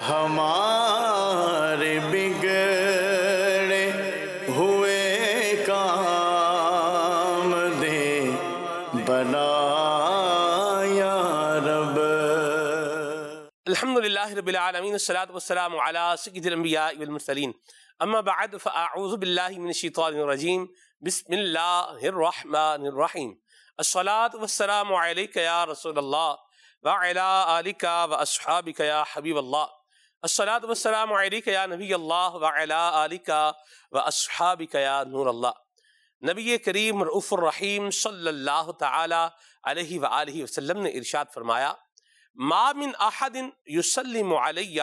ہمارے بگڑے ہوئے کام دے بنا یا رب۔ الحمدللہ رب العالمین، الصلاۃ والسلام علی سید الانبیاء والمرسلین، اما بعد فاعوذ باللہ من الشیطان الرجیم، بسم اللہ الرحمن الرحیم۔ الصلاۃ والسلام علیک یا رسول اللہ وعلی آلک واصحابک یا حبیب اللہ۔ الصلاۃ والسلام علیک یا نبی اللہ وعلی آلک واصحابک یا نور اللہ۔ نبی کریم رؤوف الرحیم صلی اللہ تعالی علیہ وآلہ وسلم نے ارشاد فرمایا، ما من احد یسلم علی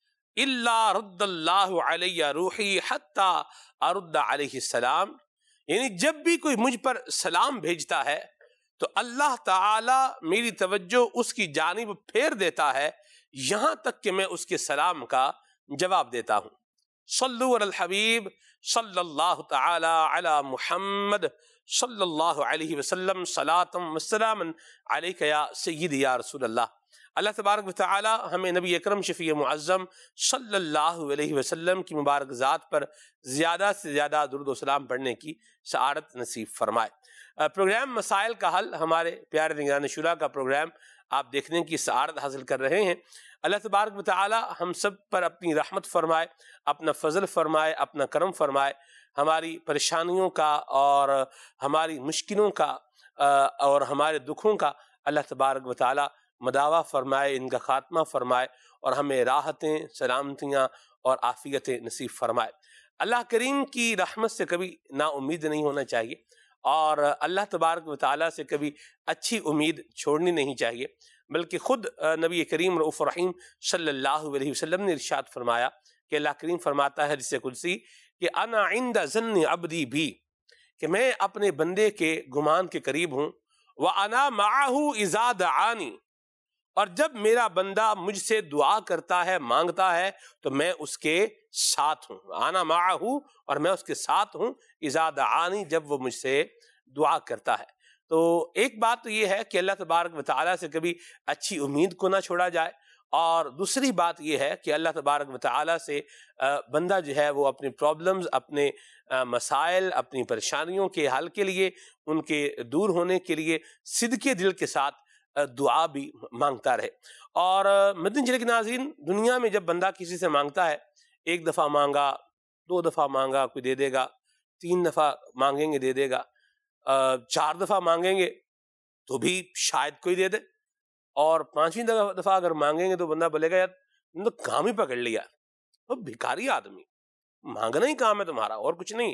الا رد اللہ علی روحی حتی ارد علیہ السلام، یعنی جب بھی کوئی مجھ پر سلام بھیجتا ہے تو اللہ تعالی میری توجہ اس کی جانب پھیر دیتا ہے یہاں تک کہ میں اس کے سلام کا جواب دیتا ہوں۔ صلو علی الحبیب صلی اللہ تعالی علی محمد صلی اللہ علیہ وسلم، صلاۃ و سلام علیک یا سیدی یا رسول اللہ۔ اللہ تبارک و تعالی ہمیں نبی اکرم شفیع معظم صلی اللہ علیہ وسلم کی مبارک ذات پر زیادہ سے زیادہ درود و سلام پڑھنے کی سعادت نصیب فرمائے۔ پروگرام مسائل کا حل، ہمارے پیارے نگران شورا کا پروگرام آپ دیکھنے کی سعادت حاصل کر رہے ہیں۔ اللہ تبارک و تعالی ہم سب پر اپنی رحمت فرمائے، اپنا فضل فرمائے، اپنا کرم فرمائے، ہماری پریشانیوں کا اور ہماری مشکلوں کا اور ہمارے دکھوں کا اللہ تبارک و تعالی مداوع فرمائے، ان کا خاتمہ فرمائے اور ہمیں راحتیں، سلامتیاں اور عافیتیں نصیب فرمائے۔ اللہ کریم کی رحمت سے کبھی نا امید نہیں ہونا چاہیے اور اللہ تبارک و تعالیٰ سے کبھی اچھی امید چھوڑنی نہیں چاہیے، بلکہ خود نبی کریم رؤوف الرحیم صلی اللہ علیہ وسلم نے ارشاد فرمایا کہ اللہ کریم فرماتا ہے حدیث قدسی کہ انا عند ظن عبدی بھی، کہ میں اپنے بندے کے گمان کے قریب ہوں، وَأَنَا مَعَهُ إِذَا دَعَانِي، اور جب میرا بندہ مجھ سے دعا کرتا ہے، مانگتا ہے تو میں اس کے ساتھ ہوں، انا معہ، اور میں اس کے ساتھ ہوں، اذا دعانی، جب وہ مجھ سے دعا کرتا ہے۔ تو ایک بات تو یہ ہے کہ اللہ تبارک و تعالیٰ سے کبھی اچھی امید کو نہ چھوڑا جائے، اور دوسری بات یہ ہے کہ اللہ تبارک و تعالیٰ سے بندہ جو ہے وہ اپنی پرابلمز، اپنے مسائل، اپنی پریشانیوں کے حل کے لیے، ان کے دور ہونے کے لیے صدقے دل کے ساتھ دعا بھی مانگتا رہے۔ اور مدنی چینل کے ناظرین، دنیا میں جب بندہ کسی سے مانگتا ہے، ایک دفعہ مانگا، دو دفعہ مانگا کوئی دے دے گا، تین دفعہ مانگیں گے دے دے گا، چار دفعہ مانگیں گے تو بھی شاید کوئی دے دے، اور پانچویں دفعہ اگر مانگیں گے تو بندہ بولے گا یار تم تو کام ہی پکڑ لیا، وہ بھکاری آدمی، مانگنا ہی کام ہے تمہارا اور کچھ نہیں۔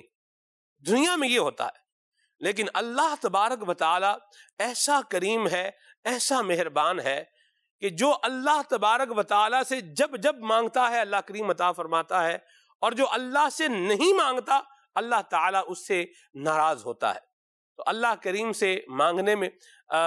دنیا میں یہ ہوتا ہے، لیکن اللہ تبارک و تعالی ایسا کریم ہے، ایسا مہربان ہے کہ جو اللہ تبارک و تعالی سے جب جب مانگتا ہے اللہ کریم عطا فرماتا ہے، اور جو اللہ سے نہیں مانگتا اللہ تعالی اس سے ناراض ہوتا ہے۔ تو اللہ کریم سے مانگنے میں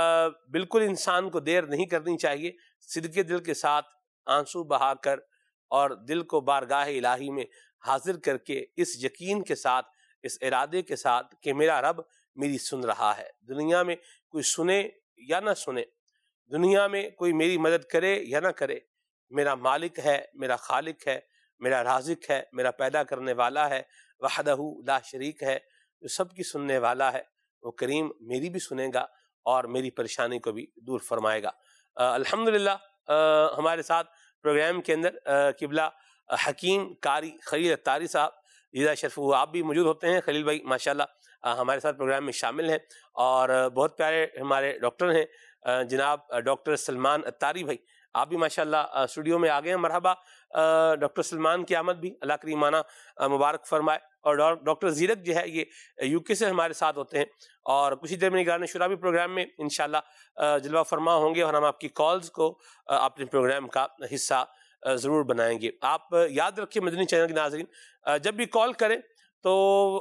بالکل انسان کو دیر نہیں کرنی چاہیے، صدقے دل کے ساتھ آنسو بہا کر اور دل کو بارگاہ الہی میں حاضر کر کے اس یقین کے ساتھ، اس ارادے کے ساتھ کہ میرا رب میری سن رہا ہے، دنیا میں کوئی سنے یا نہ سنے، دنیا میں کوئی میری مدد کرے یا نہ کرے، میرا مالک ہے، میرا خالق ہے، میرا رازق ہے، میرا پیدا کرنے والا ہے، وحدہ لا شریک ہے، جو سب کی سننے والا ہے، وہ کریم میری بھی سنے گا اور میری پریشانی کو بھی دور فرمائے گا۔ الحمدللہ ہمارے ساتھ پروگرام کے اندر قبلہ حکیم قاری خلیل اتاری صاحب جزا شرف وہ آپ بھی موجود ہوتے ہیں۔ خلیل بھائی ماشاءاللہ ہمارے ساتھ پروگرام میں شامل ہیں، اور بہت پیارے ہمارے ڈاکٹر ہیں جناب ڈاکٹر سلمان اتاری بھائی، آپ بھی ماشاءاللہ اسٹوڈیو میں آ گئے ہیں۔ مرحبا ڈاکٹر سلمان کی آمد بھی اللہ کریمانہ مبارک فرمائے۔ اور ڈاکٹر زیرک جو ہے یہ یو کے سے ہمارے ساتھ ہوتے ہیں، اور کچھ ہی دیر میں نگران شورا بھی پروگرام میں انشاءاللہ جلوہ فرما ہوں گے، اور ہم آپ کی کالز کو اپنے پروگرام کا حصہ ضرور بنائیں گے۔ آپ یاد رکھیں مدنی چینل کے ناظرین، جب بھی کال کریں تو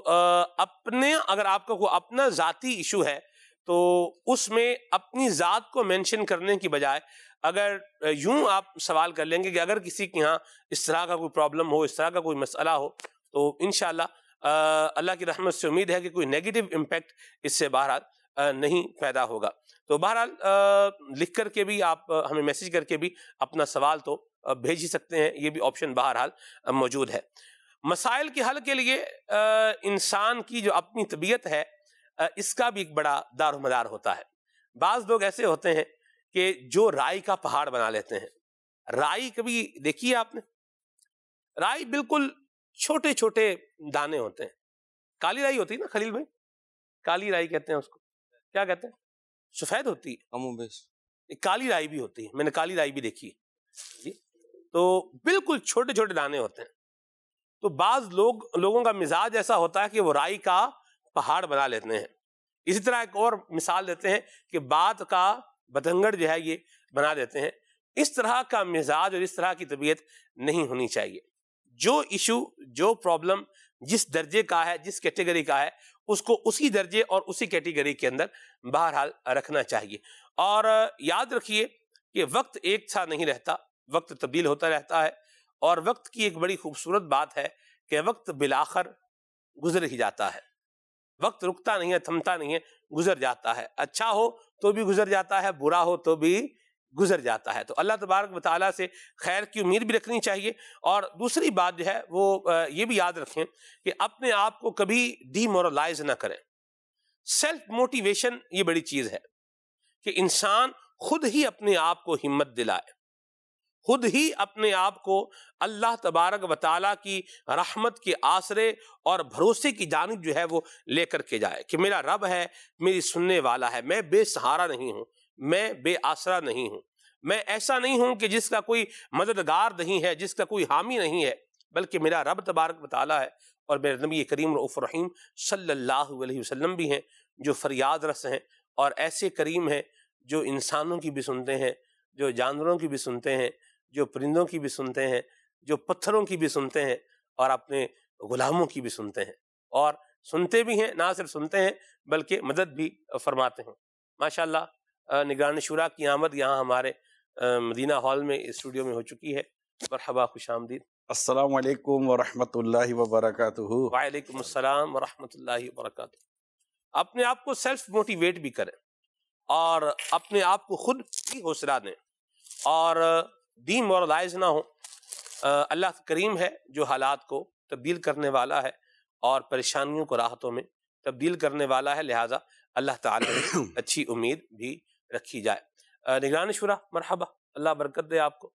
اگر آپ کا کوئی اپنا ذاتی ایشو ہے تو اس میں اپنی ذات کو مینشن کرنے کی بجائے اگر یوں آپ سوال کر لیں گے کہ اگر کسی کے ہاں اس طرح کا کوئی پرابلم ہو، اس طرح کا کوئی مسئلہ ہو، تو انشاءاللہ اللہ کی رحمت سے امید ہے کہ کوئی نیگیٹو امپیکٹ اس سے باہر نہیں پیدا ہوگا۔ تو بہرحال لکھ کر کے بھی آپ ہمیں میسج کر کے بھی اپنا سوال تو بھیج ہی سکتے ہیں، یہ بھی آپشن بہرحال موجود ہے۔ مسائل کے حل کے لیے انسان کی جو اپنی طبیعت ہے اس کا بھی ایک بڑا دار و مدار ہوتا ہے۔ بعض لوگ ایسے ہوتے ہیں کہ جو رائی کا پہاڑ بنا لیتے ہیں۔ رائی کبھی دیکھی ہے آپ نے؟ رائی بالکل چھوٹے چھوٹے دانے ہوتے ہیں، کالی رائی ہوتی ہے نا خلیل بھائی، کالی رائی کہتے ہیں اس کو، کیا کہتے ہیں؟ سفید ہوتی ہے، کالی رائی بھی ہوتی ہے، میں نے کالی رائی بھی دیکھی ہے جی، تو بالکل چھوٹے چھوٹے دانے ہوتے ہیں۔ تو بعض لوگوں کا مزاج ایسا ہوتا ہے کہ وہ رائی کا پہاڑ بنا لیتے ہیں۔ اسی طرح ایک اور مثال دیتے ہیں کہ بات کا بتنگڑ جو ہے یہ بنا دیتے ہیں۔ اس طرح کا مزاج اور اس طرح کی طبیعت نہیں ہونی چاہیے۔ جو ایشو، جو پرابلم جس درجے کا ہے، جس کیٹیگری کا ہے، اس کو اسی درجے اور اسی کیٹیگری کے اندر بہرحال رکھنا چاہیے۔ اور یاد رکھیے کہ وقت ایک سا نہیں رہتا، وقت تبدیل ہوتا رہتا ہے، اور وقت کی ایک بڑی خوبصورت بات ہے کہ وقت بالآخر گزر ہی جاتا ہے۔ وقت رکتا نہیں ہے، تھمتا نہیں ہے، گزر جاتا ہے۔ اچھا ہو تو بھی گزر جاتا ہے، برا ہو تو بھی گزر جاتا ہے۔ تو اللہ تبارک و تعالیٰ سے خیر کی امید بھی رکھنی چاہیے۔ اور دوسری بات جو ہے وہ یہ بھی یاد رکھیں کہ اپنے آپ کو کبھی ڈی مورلائز نہ کریں۔ سیلف موٹیویشن یہ بڑی چیز ہے کہ انسان خود ہی اپنے آپ کو ہمت دلائے، خود ہی اپنے آپ کو اللہ تبارک و تعالیٰ کی رحمت کے آسرے اور بھروسے کی جانب جو ہے وہ لے کر کے جائے کہ میرا رب ہے، میری سننے والا ہے، میں بے سہارا نہیں ہوں، میں بے آسرا نہیں ہوں، میں ایسا نہیں ہوں کہ جس کا کوئی مددگار نہیں ہے، جس کا کوئی حامی نہیں ہے، بلکہ میرا رب تبارک و تعالیٰ ہے، اور میرے نبی کریم رؤوف رحیم صلی اللہ علیہ وسلم بھی ہیں جو فریاد رس ہیں، اور ایسے کریم ہیں جو انسانوں کی بھی سنتے ہیں، جو جانوروں کی بھی سنتے ہیں، جو پرندوں کی بھی سنتے ہیں، جو پتھروں کی بھی سنتے ہیں، اور اپنے غلاموں کی بھی سنتے ہیں، اور سنتے بھی ہیں، نہ صرف سنتے ہیں بلکہ مدد بھی فرماتے ہیں۔ ماشاءاللہ نگران شورا کی آمد یہاں ہمارے مدینہ ہال میں اسٹوڈیو میں ہو چکی ہے۔ مرحبا، خوش آمدید۔ السلام علیکم ورحمۃ اللہ وبرکاتہ۔ وعلیکم السلام ورحمۃ اللہ وبرکاتہ۔ اپنے آپ کو سیلف موٹیویٹ بھی کریں، اور اپنے آپ کو خود بھی حوصلہ دیں، اور ڈی مورلائز نہ ہو۔ اللہ کریم ہے جو حالات کو تبدیل کرنے والا ہے اور پریشانیوں کو راحتوں میں تبدیل کرنے والا ہے، لہٰذا اللہ تعالیٰ سے اچھی امید بھی رکھی جائے۔ نگران شورا مرحبا، اللہ برکت دے آپ کو۔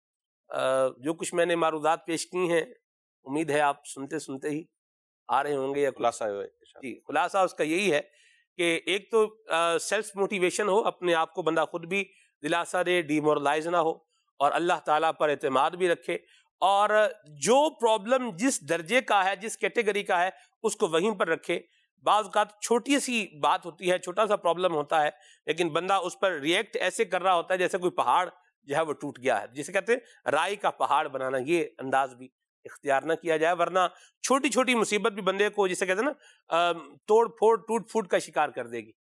جو کچھ میں نے معروضات پیش کی ہیں، امید ہے آپ سنتے سنتے ہی آ رہے ہوں گے، یا خلاصہ جی خلاصہ اس کا یہی ہے کہ ایک تو سیلف موٹیویشن ہو، اپنے آپ کو بندہ خود بھی دلاسا دے، ڈی مورلائز نہ ہو، اور اللہ تعالیٰ پر اعتماد بھی رکھے، اور جو پرابلم جس درجے کا ہے، جس کیٹیگری کا ہے، اس کو وہیں پر رکھے۔ بعض اوقات چھوٹی سی بات ہوتی ہے، چھوٹا سا پرابلم ہوتا ہے، لیکن بندہ اس پر ریئیکٹ ایسے کر رہا ہوتا ہے جیسے کوئی پہاڑ جو ہے وہ ٹوٹ گیا ہے، جسے کہتے ہیں رائی کا پہاڑ بنانا۔ یہ انداز بھی اختیار نہ کیا جائے، ورنہ چھوٹی چھوٹی مصیبت بھی بندے کو، جسے کہتے ہیں نا، توڑ پھوڑ ٹوٹ پھوٹ کا شکار کر دے گی۔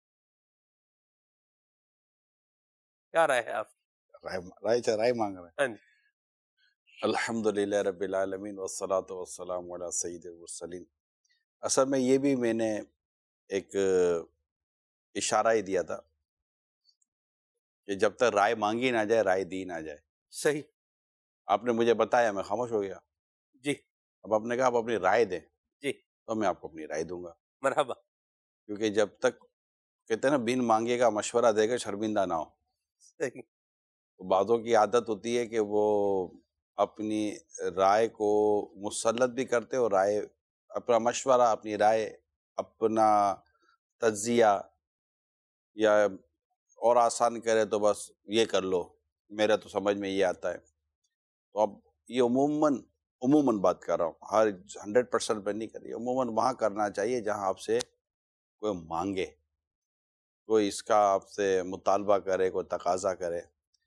کیا رائے ہے آپ؟ رائے مانگ رہے ہاں ہیں۔ جی۔ الحمدللہ رب العالمین والصلاة والسلام علی سید المرسلین۔ اصل میں یہ بھی میں نے ایک اشارہ ہی دیا تھا کہ جب تک رائے مانگی نہ جائے، رائے دی نہ جائے۔ صحیح۔ آپ نے مجھے بتایا، میں خاموش ہو گیا۔ جی اب آپ نے کہا آپ اپنی رائے دیں، جی، تو میں آپ کو اپنی رائے دوں گا، مرحبا۔ کیونکہ جب تک کہتے ہیں نا بین مانگے گا مشورہ دے گا شرمندہ نہ ہو۔ صحیح۔ بعضوں کی عادت ہوتی ہے کہ وہ اپنی رائے کو مسلط بھی کرتے، اور رائے، اپنا مشورہ، اپنی رائے، اپنا تجزیہ یا اور آسان کرے تو بس یہ کر لو، میرا تو سمجھ میں یہ آتا ہے۔ تو اب یہ عموماً بات کر رہا ہوں، ہر 100% پہ نہیں کری، عموماً وہاں کرنا چاہیے جہاں آپ سے کوئی مانگے، کوئی اس کا آپ سے مطالبہ کرے، کوئی تقاضا کرے،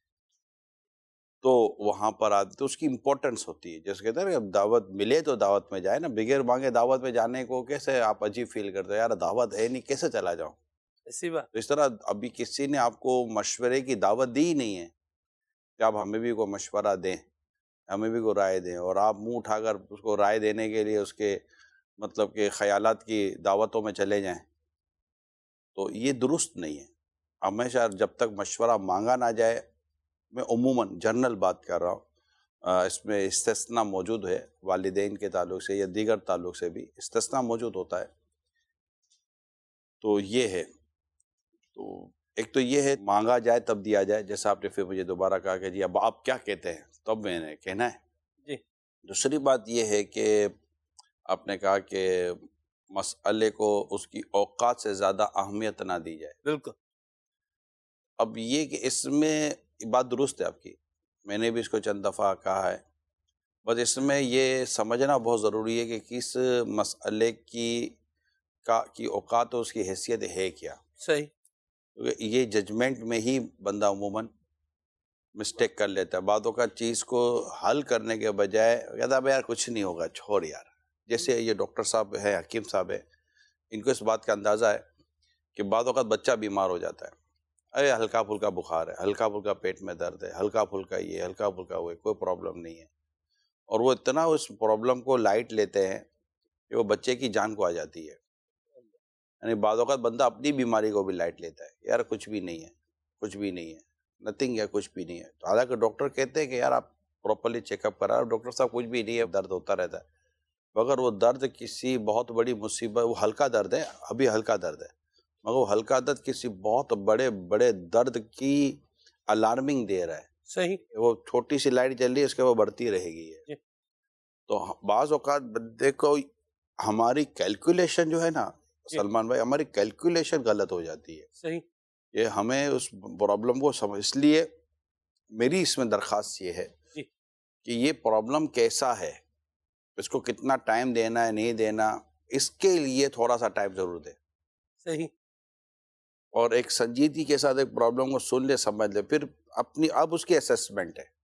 تو وہاں پر آتے تو اس کی امپورٹنس ہوتی ہے۔ جیسے کہتے ہیں نا، دعوت ملے تو دعوت میں جائے نا، بغیر مانگے دعوت میں جانے کو کیسے آپ عجیب فیل کرتے ہیں، یار دعوت ہے نہیں، کیسے چلا جاؤں۔ اسی بات۔ تو اس طرح ابھی کسی نے آپ کو مشورے کی دعوت دی ہی نہیں ہے کہ آپ ہمیں بھی کوئی مشورہ دیں، ہمیں بھی کوئی رائے دیں، اور آپ منہ اٹھا کر اس کو رائے دینے کے لیے اس کے مطلب کہ خیالات کی دعوتوں میں چلے جائیں، تو یہ درست نہیں ہے۔ ہمیشہ جب تک مشورہ مانگا نہ جائے، میں عموماً جنرل بات کر رہا ہوں، اس میں استثناء موجود ہے، والدین کے تعلق سے یا دیگر تعلق سے بھی استثناء موجود ہوتا ہے۔ تو یہ ہے، تو ایک تو یہ ہے مانگا جائے تب دیا جائے، جیسا آپ نے پھر مجھے دوبارہ کہا کہ جی اب آپ کیا کہتے ہیں، تب میں نے کہنا ہے۔ جی۔ دوسری بات یہ ہے کہ آپ نے کہا کہ مسئلے کو اس کی اوقات سے زیادہ اہمیت نہ دی جائے۔ بالکل۔ اب یہ کہ اس میں بات درست ہے آپ کی، میں نے بھی اس کو چند دفعہ کہا ہے، بس اس میں یہ سمجھنا بہت ضروری ہے کہ کس مسئلے کی اوقات اور اس کی حیثیت ہے کیا۔ صحیح۔ کیونکہ یہ ججمنٹ میں ہی بندہ عموماً مسٹیک کر لیتا ہے، بعضوں کا چیز کو حل کرنے کے بجائے کہتا ہے یار کچھ نہیں ہوگا، چھوڑ یار۔ جیسے یہ ڈاکٹر صاحب ہے، حکیم صاحب ہے، ان کو اس بات کا اندازہ ہے کہ بعض اوقات بچہ بیمار ہو جاتا ہے، ارے ہلکا پھلکا بخار ہے، ہلکا پھلکا پیٹ میں درد ہے، ہلکا پھلکا یہ، ہلکا پھلکا وہ، کوئی پرابلم نہیں ہے، اور وہ اتنا اس پرابلم کو لائٹ لیتے ہیں کہ وہ بچے کی جان کو آ جاتی ہے۔ یعنی بعض اوقات بندہ اپنی بیماری کو بھی لائٹ لیتا ہے، یار کچھ بھی نہیں ہے، کچھ بھی نہیں ہے، نتھنگ ہے، کچھ بھی نہیں ہے۔ تو حالانکہ ڈاکٹر کہتے ہیں کہ یار آپ پراپرلی چیک اپ کرا، ڈاکٹر صاحب کچھ بھی نہیں ہے، درد ہوتا رہتا ہے، مگر وہ درد کسی بہت بڑی مصیبت، وہ ہلکا درد ہے، ابھی ہلکا درد ہے، مگر وہ ہلکا درد کسی بہت بڑے بڑے درد کی الارمنگ دے رہا ہے۔ صحیح۔ وہ چھوٹی سی لائٹ جل رہی ہے، اس کے وہ بڑھتی رہے گی ہے۔ تو بعض اوقات بندے کو ہماری کیلکولیشن جو ہے نا سلمان بھائی، ہماری کیلکولیشن غلط ہو جاتی ہے۔ صحیح۔ یہ ہمیں اس پرابلم کو اس لیے میری اس میں درخواست یہ ہے کہ یہ پرابلم کیسا ہے، اس کو کتنا ٹائم دینا ہے نہیں دینا، اس کے لیے تھوڑا سا ٹائم ضرور دے۔ صحیح۔ اور ایک سنجیدگی کے ساتھ ایک پرابلم کو سن لے، سمجھ لے، پھر اب اس کی اسیسمنٹ ہے،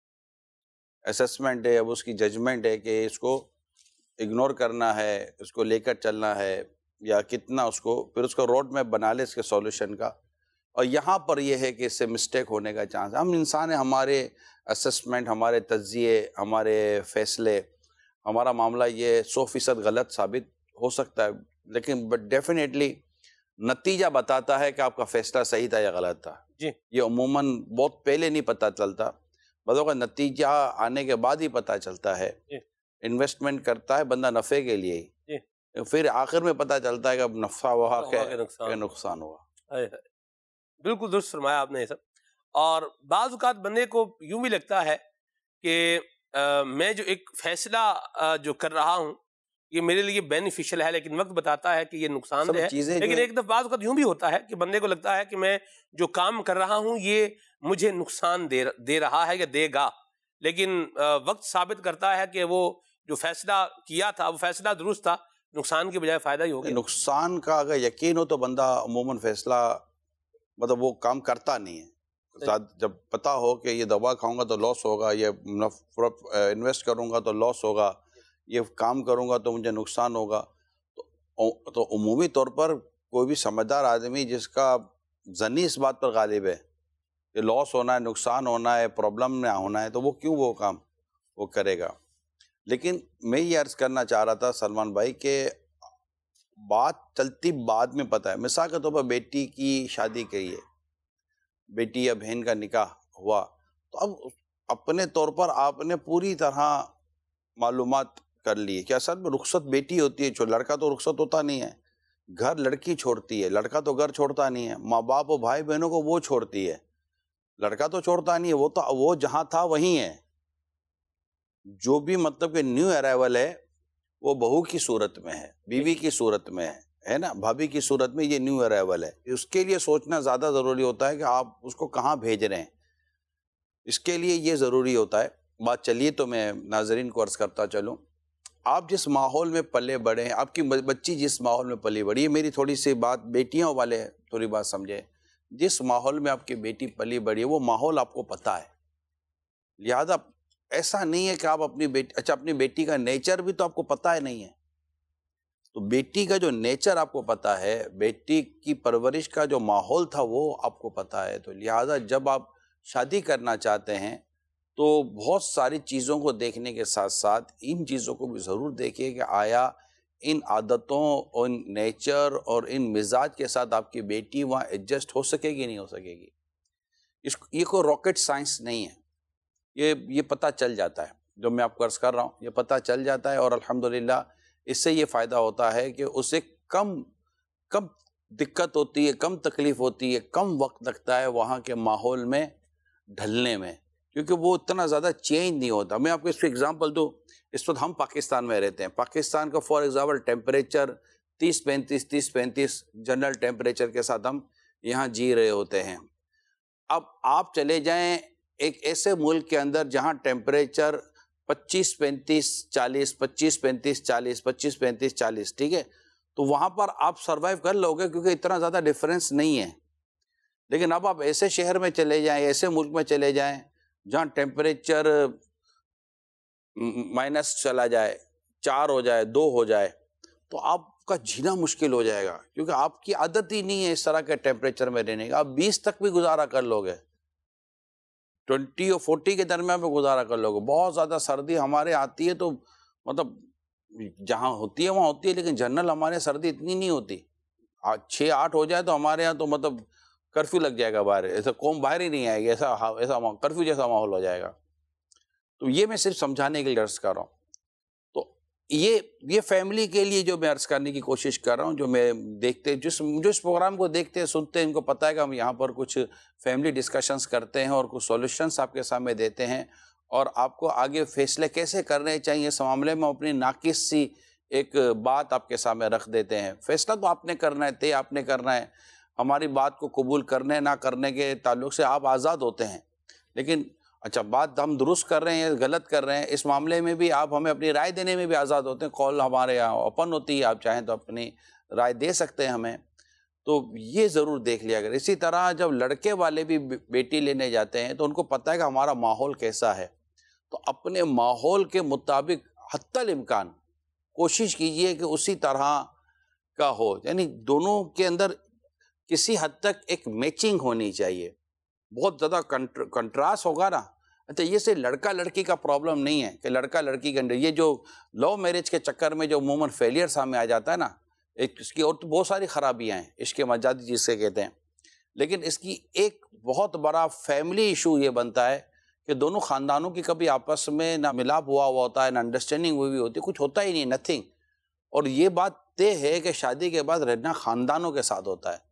اب اس کی ججمنٹ ہے کہ اس کو اگنور کرنا ہے، اس کو لے کر چلنا ہے، یا کتنا اس کو، پھر اس کو روڈ میپ بنا لے اس کے سولوشن کا۔ اور یہاں پر یہ ہے کہ اس سے مسٹیک ہونے کا چانس، ہم انسان ہیں، ہمارے اسسمنٹ، ہمارے تجزیے، ہمارے فیصلے، ہمارا معاملہ یہ 100% غلط ثابت ہو سکتا ہے، لیکن ڈیفینیٹلی نتیجہ بتاتا ہے کہ آپ کا فیصلہ صحیح تھا یا غلط تھا۔ جی۔ یہ عموماً بہت پہلے نہیں پتہ چلتا، بعضوں کا نتیجہ آنے کے بعد ہی پتہ چلتا ہے۔ انویسٹمنٹ کرتا ہے بندہ نفع کے لیے ہی، پھر آخر میں پتہ چلتا ہے کہ اب نفع ہوا کہ نقصان ہوا۔ بالکل درست فرمایا آپ نے یہ سب۔ اور بعض اوقات بندے کو یوں بھی لگتا ہے کہ میں جو ایک فیصلہ جو کر رہا ہوں یہ میرے لیے بینیفیشل ہے، لیکن وقت بتاتا ہے کہ یہ نقصان دہ ہے۔ لیکن ایک دفعہ بعض اوقات یوں بھی ہوتا ہے کہ بندے کو لگتا ہے کہ میں جو کام کر رہا ہوں یہ مجھے نقصان دے رہا ہے یا دے گا، لیکن وقت ثابت کرتا ہے کہ وہ جو فیصلہ کیا تھا وہ فیصلہ درست تھا، نقصان کی بجائے فائدہ ہی ہو گیا۔ نقصان کا اگر یقین ہو تو بندہ عموماً فیصلہ مطلب وہ کام کرتا نہیں ہے۔ جب پتہ ہو کہ یہ دوا کھاؤں گا تو لاس ہوگا، یہ انویسٹ کروں گا تو لاس ہوگا، یہ کام کروں گا تو مجھے نقصان ہوگا، تو عمومی طور پر کوئی بھی سمجھدار آدمی جس کا ذہنی اس بات پر غالب ہے کہ لاس ہونا ہے، نقصان ہونا ہے، پرابلم نہ ہونا ہے، تو وہ کیوں وہ کام وہ کرے گا۔ لیکن میں یہ عرض کرنا چاہ رہا تھا سلمان بھائی کہ بات چلتی بعد میں پتہ ہے، مثال کے طور پر بیٹی کی شادی کی ہے، بیٹی یا بہن کا نکاح ہوا، تو اب اپنے طور پر آپ نے پوری طرح معلومات کر لی کہ اصل میں رخصت بیٹی ہوتی ہے، جو لڑکا تو رخصت ہوتا نہیں ہے، گھر لڑکی چھوڑتی ہے، لڑکا تو گھر چھوڑتا نہیں ہے، ماں باپ و بھائی بہنوں کو وہ چھوڑتی ہے، لڑکا تو چھوڑتا نہیں ہے، وہ جہاں تھا وہیں ہے۔ جو بھی مطلب کہ نیو ارائیول ہے وہ بہو کی صورت میں ہے، بیوی کی صورت میں ہے نا، بھابھی کی صورت میں یہ نیو ارائیول ہے۔ اس کے لیے سوچنا زیادہ ضروری ہوتا ہے کہ آپ اس کو کہاں بھیج رہے ہیں، اس کے لیے یہ ضروری ہوتا ہے۔ بات چلیے تو میں ناظرین کو عرض کرتا چلوں، آپ جس ماحول میں پلے بڑھے ہیں، آپ کی بچی جس ماحول میں پلی بڑھی ہے، میری تھوڑی سی بات بیٹیوں والے تھوڑی بات سمجھے، جس ماحول میں آپ کی بیٹی پلی بڑھی ہے وہ ماحول آپ کو پتہ ہے، لہذا ایسا نہیں ہے کہ آپ اپنی بیٹی کا نیچر بھی تو آپ کو پتہ ہے نہیں ہے، تو بیٹی کا جو نیچر آپ کو پتہ ہے، بیٹی کی پرورش کا جو ماحول تھا وہ آپ کو پتہ ہے، تو لہذا جب آپ شادی کرنا چاہتے ہیں تو بہت ساری چیزوں کو دیکھنے کے ساتھ ساتھ ان چیزوں کو بھی ضرور دیکھیے کہ آیا ان عادتوں اور ان نیچر اور ان مزاج کے ساتھ آپ کی بیٹی وہاں ایڈجسٹ ہو سکے گی نہیں ہو سکے گی؟ یہ کوئی راکٹ سائنس نہیں ہے، یہ پتہ چل جاتا ہے، جو میں آپ کو عرض کر رہا ہوں یہ پتہ چل جاتا ہے، اور الحمدللہ اس سے یہ فائدہ ہوتا ہے کہ اسے کم دقت ہوتی ہے، کم تکلیف ہوتی ہے، کم وقت لگتا ہے وہاں کے ماحول میں ڈھلنے میں، کیونکہ وہ اتنا زیادہ چینج نہیں ہوتا۔ میں آپ کو اس کو اگزامپل دوں، اس وقت ہم پاکستان میں رہتے ہیں، پاکستان کا for example temperature 30-35 general temperature کے ساتھ ہم یہاں جی رہے ہوتے ہیں۔ اب آپ چلے جائیں ایک ایسے ملک کے اندر جہاں ٹیمپریچر 25-35-40، ٹھیک ہے، تو وہاں پر آپ سروائیو کر لو گے کیونکہ اتنا زیادہ ڈفرینس نہیں ہے۔ لیکن اب آپ ایسے شہر میں چلے جائیں، ایسے ملک میں چلے جائیں جہاں ٹیمپریچر مائنس چلا جائے، 4 ہو جائے، 2 ہو جائے، تو آپ کا جینا مشکل ہو جائے گا، کیونکہ آپ کی عادت ہی نہیں ہے اس طرح کے ٹیمپریچر میں رہنے کا۔ آپ 20 تک بھی گزارا کر لو گے، 20 اور 40 کے درمیان میں گزارا کر لو گے۔ بہت زیادہ سردی ہمارے آتی ہے تو مطلب جہاں ہوتی ہے وہاں ہوتی ہے، لیکن جنرل ہمارے سردی اتنی نہیں ہوتی، 6-8 ہو جائے تو ہمارے یہاں تو مطلب کرفیو لگ جائے گا باہر، ایسا قوم باہر ہی نہیں آئے گی، ایسا کرفیو جیسا ماحول ہو جائے گا۔ تو یہ میں صرف سمجھانے کے لیے عرض کر رہا ہوں۔ تو یہ فیملی کے لیے جو میں عرض کرنے کی کوشش کر رہا ہوں، جو میں دیکھتے جو اس پروگرام کو دیکھتے ہیں سنتے ہیں، ان کو پتہ ہے کہ ہم یہاں پر کچھ فیملی ڈسکشنز کرتے ہیں اور کچھ سولوشنز آپ کے سامنے دیتے ہیں، اور آپ کو آگے فیصلے کیسے کرنے چاہیے اس معاملے میں اپنی ناقص سی ایک بات آپ کے سامنے رکھ دیتے ہیں۔ فیصلہ تو آپ نے کرنا ہے، طے آپ نے کرنا ہے، ہماری بات کو قبول کرنے نہ کرنے کے تعلق سے آپ آزاد ہوتے ہیں، لیکن اچھا بات ہم درست کر رہے ہیں غلط کر رہے ہیں اس معاملے میں بھی آپ ہمیں اپنی رائے دینے میں بھی آزاد ہوتے ہیں۔ کال ہمارے یہاں اوپن ہوتی ہے، آپ چاہیں تو اپنی رائے دے سکتے ہیں ہمیں، تو یہ ضرور دیکھ لیا کریں۔ اسی طرح جب لڑکے والے بھی بیٹی لینے جاتے ہیں تو ان کو پتہ ہے کہ ہمارا ماحول کیسا ہے، تو اپنے ماحول کے مطابق حتی الامکان کوشش کیجئے کہ اسی طرح کا ہو، یعنی دونوں کے اندر کسی حد تک ایک میچنگ ہونی چاہیے۔ بہت زیادہ کنٹراسٹ ہوگا نا، اچھا یہ سے لڑکا لڑکی کا پرابلم نہیں ہے کہ لڑکا لڑکی کے اندر، یہ جو لو میرج کے چکر میں جو عموماً فیلئر سامنے آ جاتا ہے نا، ایک اس کی اور تو بہت ساری خرابیاں ہیں، عشق مجازی جس سے کہتے ہیں، لیکن اس کی ایک بہت بڑا فیملی ایشو یہ بنتا ہے کہ دونوں خاندانوں کی کبھی آپس میں نہ ملاپ ہوا ہوتا ہے، نہ انڈرسٹینڈنگ ہوئی ہوتی ہے، کچھ ہوتا ہی نہیں، نتھنگ۔ اور یہ بات طے ہے کہ شادی کے بعد رہنا خاندانوں کے ساتھ ہوتا ہے،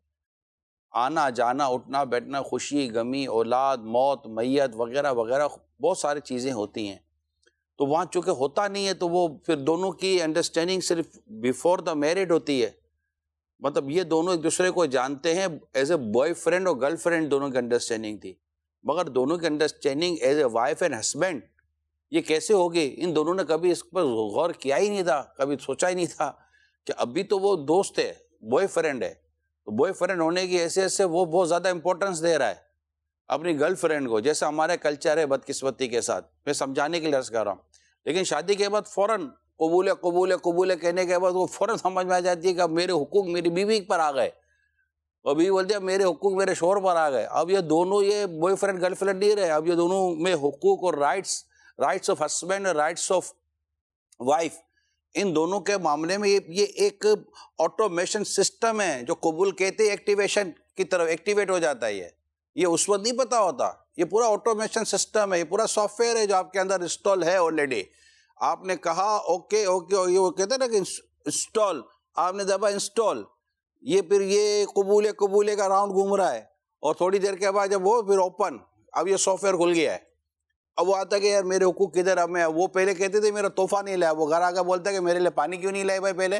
آنا جانا اٹھنا بیٹھنا، خوشی غمی، اولاد موت میت وغیرہ وغیرہ بہت ساری چیزیں ہوتی ہیں۔ تو وہاں چونکہ ہوتا نہیں ہے تو وہ پھر دونوں کی انڈرسٹینڈنگ صرف بیفور دا میرڈ ہوتی ہے، مطلب یہ دونوں ایک دوسرے کو جانتے ہیں، ایز اے بوائے فرینڈ اور گرل فرینڈ دونوں کی انڈرسٹینڈنگ تھی، مگر دونوں کی understanding as a wife and husband یہ کیسے ہوگی؟ ان دونوں نے کبھی اس پر غور کیا ہی نہیں تھا، کبھی سوچا ہی نہیں تھا کہ ابھی تو وہ دوست ہے، بوائے فرینڈ ہے، تو بوائے فرینڈ ہونے کی حیثیت سے وہ بہت زیادہ امپورٹنس دے رہا ہے اپنی گرل فرینڈ کو، جیسا ہمارا کلچر ہے بدقسمتی کے ساتھ، میں سمجھانے کے لیے عرض کر رہا ہوں۔ لیکن شادی کے بعد فوراً قبول ہے قبول ہے قبول ہے کہنے کے بعد وہ فوراً سمجھ میں آ جاتی ہے کہ اب میرے حقوق میری بیوی پر آ گئے، اور بیوی بولتی ہے اب میرے حقوق میرے شوہر پر آ گئے۔ اب یہ دونوں یہ بوائے فرینڈ گرل فرینڈ نہیں رہے، اب یہ دونوں میں حقوق اور رائٹس آف ہسبینڈ اور رائٹس آف وائف، ان دونوں کے معاملے میں یہ ایک آٹومیشن سسٹم ہے جو قبول کہتے ایکٹیویشن کی طرف ایکٹیویٹ ہو جاتا ہے۔ یہ اس وقت نہیں پتا ہوتا، یہ پورا آٹومیشن سسٹم ہے، یہ پورا سافٹ ویئر ہے جو آپ کے اندر انسٹال ہے آلریڈی۔ آپ نے کہا اوکے اوکے، یہ وہ کہتے ہیں نا کہ انسٹال، آپ نے دبا انسٹال، یہ پھر یہ قبولے کا راؤنڈ گھوم رہا ہے، اور تھوڑی دیر کے بعد جب وہ پھر اوپن، اب یہ سافٹ ویئر کھل گیا ہے، اب وہ آتا ہے کہ یار میرے حقوق کدھر، اب میں وہ پہلے کہتے تھے میرا تحفہ نہیں لایا، وہ گھر آ کے بولتا ہے کہ میرے لیے پانی کیوں نہیں لائے بھائی، پہلے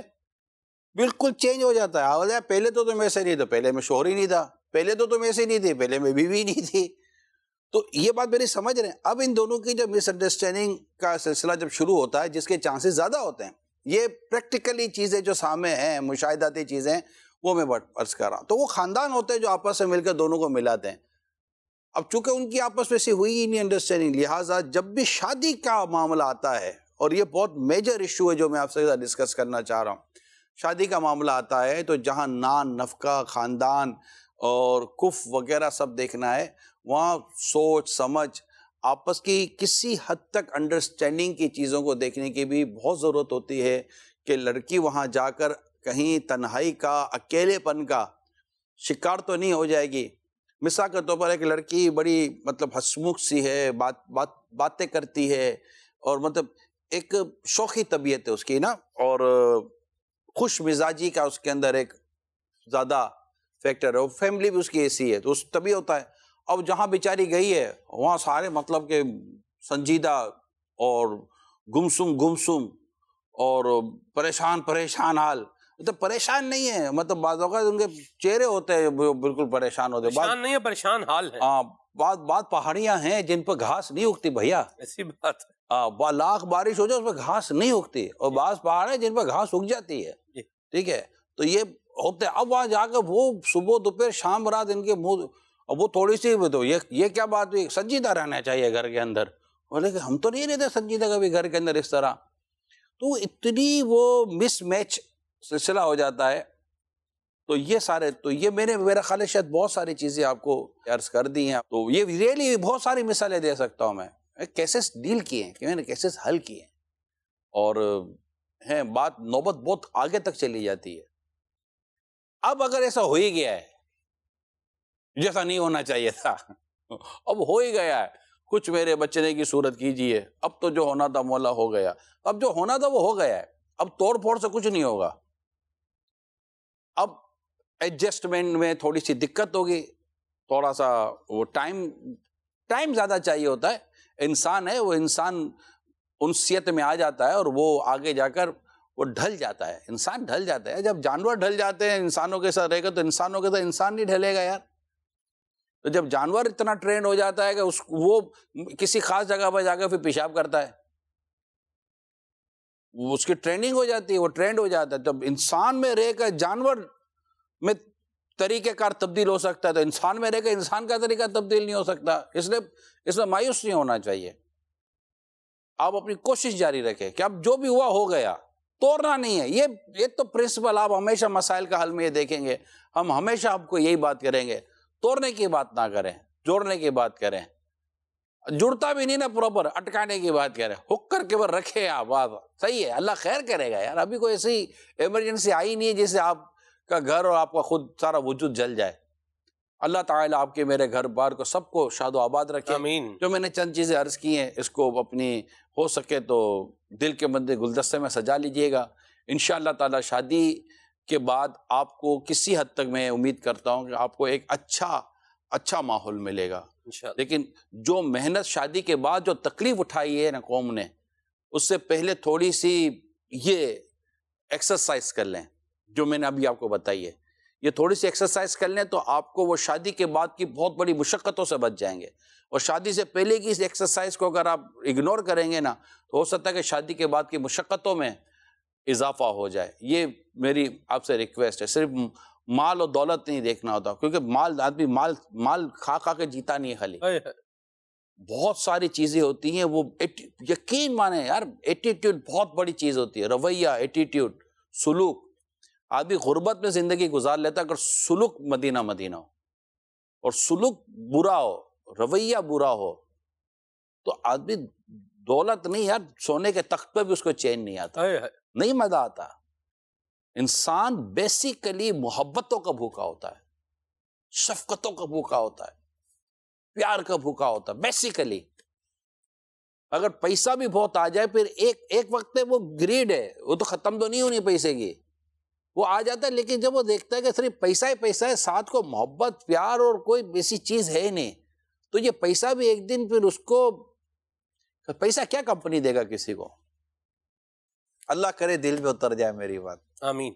بالکل چینج ہو جاتا ہے۔ پہلے تو تم ایسے نہیں تھا، پہلے میں شوہر ہی نہیں تھا، پہلے تو تم ایسے نہیں تھی، پہلے میں بیوی نہیں تھی۔ تو یہ بات میری سمجھ رہے ہیں۔ اب ان دونوں کی جب مس انڈرسٹینڈنگ کا سلسلہ جب شروع ہوتا ہے، جس کے چانسز زیادہ ہوتے ہیں، یہ پریکٹیکلی چیزیں جو سامنے ہیں، مشاہداتی چیزیں، وہ میں عرض کر رہا ہوں، تو وہ خاندان ہوتے ہیں جو آپس میں مل کر دونوں کو ملاتے ہیں۔ اب چونکہ ان کی آپس میں سے ہوئی ہی نہیں انڈرسٹینڈنگ، لہٰذا جب بھی شادی کا معاملہ آتا ہے، اور یہ بہت میجر ایشو ہے جو میں آپ سے ڈسکس کرنا چاہ رہا ہوں، شادی کا معاملہ آتا ہے تو جہاں نان نفقہ خاندان اور کف وغیرہ سب دیکھنا ہے، وہاں سوچ سمجھ آپس کی کسی حد تک انڈرسٹینڈنگ کی چیزوں کو دیکھنے کی بھی بہت ضرورت ہوتی ہے کہ لڑکی وہاں جا کر کہیں تنہائی کا، اکیلے پن کا شکار تو نہیں ہو جائے گی. مثال کے طور پر ایک لڑکی بڑی مطلب ہسمکھ سی ہے، باتیں کرتی ہے، اور مطلب ایک شوخی طبیعت ہے اس کی نا، اور خوش مزاجی کا اس کے اندر ایک زیادہ فیکٹر ہے، اور فیملی بھی اس کی ایسی ہے، تو اس تبھی ہوتا ہے. اب جہاں بیچاری گئی ہے وہاں سارے مطلب کہ سنجیدہ اور گمسم اور پریشان حال. مطلب پریشان نہیں ہے، مطلب بعض اوقات ان کے چہرے ہوتے ہیں بالکل پریشان ہوتے ہیں. پریشان نہیں ہے، پریشان حال ہے. ہاں، بعض پہاڑیاں ہیں جن پر گھاس نہیں اگتی بھیا، ایسی بات ہے. لاکھ بارش ہو جائے اس پہ گھاس نہیں اگتی، اور بعض پہاڑ ہیں جن پہ گھاس اگ جاتی ہے. ٹھیک ہے، تو یہ ہوتے. اب وہاں جا کر وہ صبح دوپہر شام رات ان کے منہ، اب وہ تھوڑی سی تو یہ کیا بات ہوئی، سنجیدہ رہنا چاہیے گھر کے اندر. بولے کہ ہم تو نہیں رہتے سنجیدہ کبھی گھر کے اندر اس طرح. تو اتنی وہ مس میچ سلسلہ ہو جاتا ہے. تو یہ سارے، تو یہ میرا خیال ہے شاید بہت ساری چیزیں آپ کو عرض کر دی ہیں. تو یہ ریئلی بہت ساری مثالیں دے سکتا ہوں میں، کیسز ڈیل کیے ہیں، کہ میں نے کیسز حل کیے ہیں، اور ہیں بات نوبت بہت آگے تک چلی جاتی ہے. اب اگر ایسا ہو ہی گیا ہے جیسا نہیں ہونا چاہیے تھا، اب ہو ہی گیا ہے، کچھ میرے بچنے کی صورت کیجئے، اب تو جو ہونا تھا مولا ہو گیا. اب جو ہونا تھا وہ ہو گیا ہے، اب توڑ پھوڑ سے کچھ نہیں ہوگا. اب ایڈجسٹمنٹ میں تھوڑی سی دقت ہوگی، تھوڑا سا وہ ٹائم زیادہ چاہیے ہوتا ہے. انسان ہے، وہ انسان انسیت میں آ جاتا ہے، اور وہ آگے جا کر وہ ڈھل جاتا ہے. انسان ڈھل جاتا ہے. جب جانور ڈھل جاتے ہیں انسانوں کے ساتھ رہے گا، تو انسانوں کے ساتھ انسان نہیں ڈھلے گا یار. تو جب جانور اتنا ٹرینڈ ہو جاتا ہے کہ وہ کسی خاص جگہ پر جا کر پھر پیشاب کرتا ہے، اس کی ٹریننگ ہو جاتی ہے، وہ ٹرینڈ ہو جاتا ہے. جب انسان میں رہ کر جانور میں طریقہ کار تبدیل ہو سکتا ہے، تو انسان میں رہ کر انسان کا طریقہ تبدیل نہیں ہو سکتا. اس لیے اس میں مایوس نہیں ہونا چاہیے. آپ اپنی کوشش جاری رکھیں کہ اب جو بھی ہوا ہو گیا، توڑنا نہیں ہے. یہ تو پرنسپل آپ ہمیشہ مسائل کا حل میں یہ دیکھیں گے. ہم ہمیشہ آپ کو یہی بات کریں گے، توڑنے کی بات نہ کریں، جوڑنے کی بات کریں. جڑتا بھی نہیں نا پراپر، اٹکانے کی بات کریں، ہک کر کے بس رکھیں آپ. بات صحیح ہے، اللہ خیر کرے گا یار. ابھی کوئی ایسی ایمرجنسی آئی نہیں ہے جس سے آپ کا گھر اور آپ کا خود سارا وجود جل جائے. اللہ تعالیٰ آپ کے میرے گھر بار کو سب کو شاد و آباد رکھے. آمین. جو میں نے چند چیزیں عرض کی ہیں، اس کو اپنی ہو سکے تو دل کے مندے گلدستے میں سجا لیجئے گا. انشاءاللہ تعالیٰ شادی کے بعد آپ کو کسی حد تک میں امید کرتا ہوں کہ آپ کو ایک اچھا ماحول ملے گا. لیکن جو محنت شادی کے بعد جو تکلیف اٹھائی ہے نا قوم نے، اس سے پہلے تھوڑی سی یہ ایکسرسائز کر لیں جو میں نے ابھی آپ کو بتائی ہے. یہ تھوڑی سی ایکسرسائز کر لیں تو آپ کو وہ شادی کے بعد کی بہت بڑی مشقتوں سے بچ جائیں گے. اور شادی سے پہلے کی اس ایکسرسائز کو اگر آپ اگنور کریں گے نا، تو ہو سکتا ہے کہ شادی کے بعد کی مشقتوں میں اضافہ ہو جائے. یہ میری آپ سے ریکویسٹ ہے. صرف مال اور دولت نہیں دیکھنا ہوتا، کیونکہ آدمی مال کھا کے جیتا نہیں ہے. خالی بہت ساری چیزیں ہوتی ہیں. وہ یقین مانے یار، ایٹیٹیوڈ بہت بڑی چیز ہوتی ہے. رویہ، ایٹیٹیوڈ، سلوک. آدمی غربت میں زندگی گزار لیتا ہے اگر سلوک مدینہ ہو، اور سلوک برا ہو، رویہ برا ہو، تو آدمی دولت نہیں یار، سونے کے تخت پہ بھی اس کو چین نہیں آتا، نہیں مزہ آتا. انسان بیسیکلی محبتوں کا بھوکا ہوتا ہے، شفقتوں کا بھوکا ہوتا ہے، پیار کا بھوکا ہوتا ہے بیسیکلی. اگر پیسہ بھی بہت آ جائے پھر ایک وقت پہ وہ گریڈ ہے، وہ تو ختم تو نہیں ہونی پیسے کی، وہ آ جاتا ہے. لیکن جب وہ دیکھتا ہے کہ صرف پیسہ ہی پیسہ ہے، ساتھ کو محبت، پیار اور کوئی ایسی چیز ہے نہیں، تو یہ پیسہ بھی ایک دن پھر اس کو، پیسہ کیا کمپنی دے گا کسی کو. اللہ کرے دل میں اتر جائے میری بات. آمین.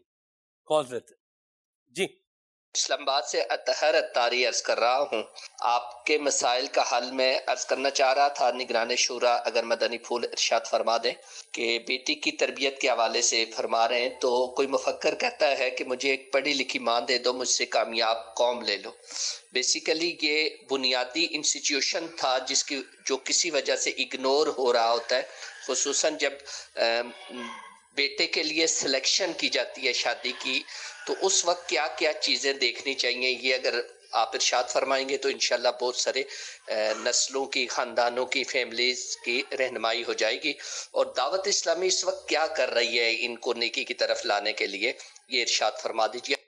جی اسلام آباد سے اطہر اتاری عرض کر رہا ہوں. آپ کے مسائل کا حل میں عرض کرنا چاہ رہا تھا. نگران شورا اگر مدنی پھول ارشاد فرما دیں کہ بیٹی کی تربیت کے حوالے سے فرما رہے ہیں. تو کوئی مفکر کہتا ہے کہ مجھے ایک پڑھی لکھی ماں دے دو، مجھ سے کامیاب قوم لے لو. بیسیکلی یہ بنیادی انسٹیٹیوشن تھا جو کسی وجہ سے اگنور ہو رہا ہوتا ہے، خصوصاً جب بیٹے کے لیے سلیکشن کی جاتی ہے شادی کی. تو اس وقت کیا کیا چیزیں دیکھنی چاہیے، یہ اگر آپ ارشاد فرمائیں گے تو انشاءاللہ بہت سارے نسلوں کی، خاندانوں کی، فیملیز کی رہنمائی ہو جائے گی۔ اور دعوت اسلامی اس وقت کیا کر رہی ہے ان کو نیکی کی طرف لانے کے لیے، یہ ارشاد فرما دیجیے۔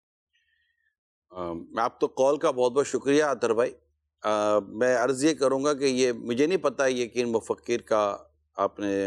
آپ تو کال کا بہت بہت شکریہ عطر بھائی۔ میں عرض یہ کروں گا کہ یہ مجھے نہیں پتہ یہ کن مفکر کا آپ نے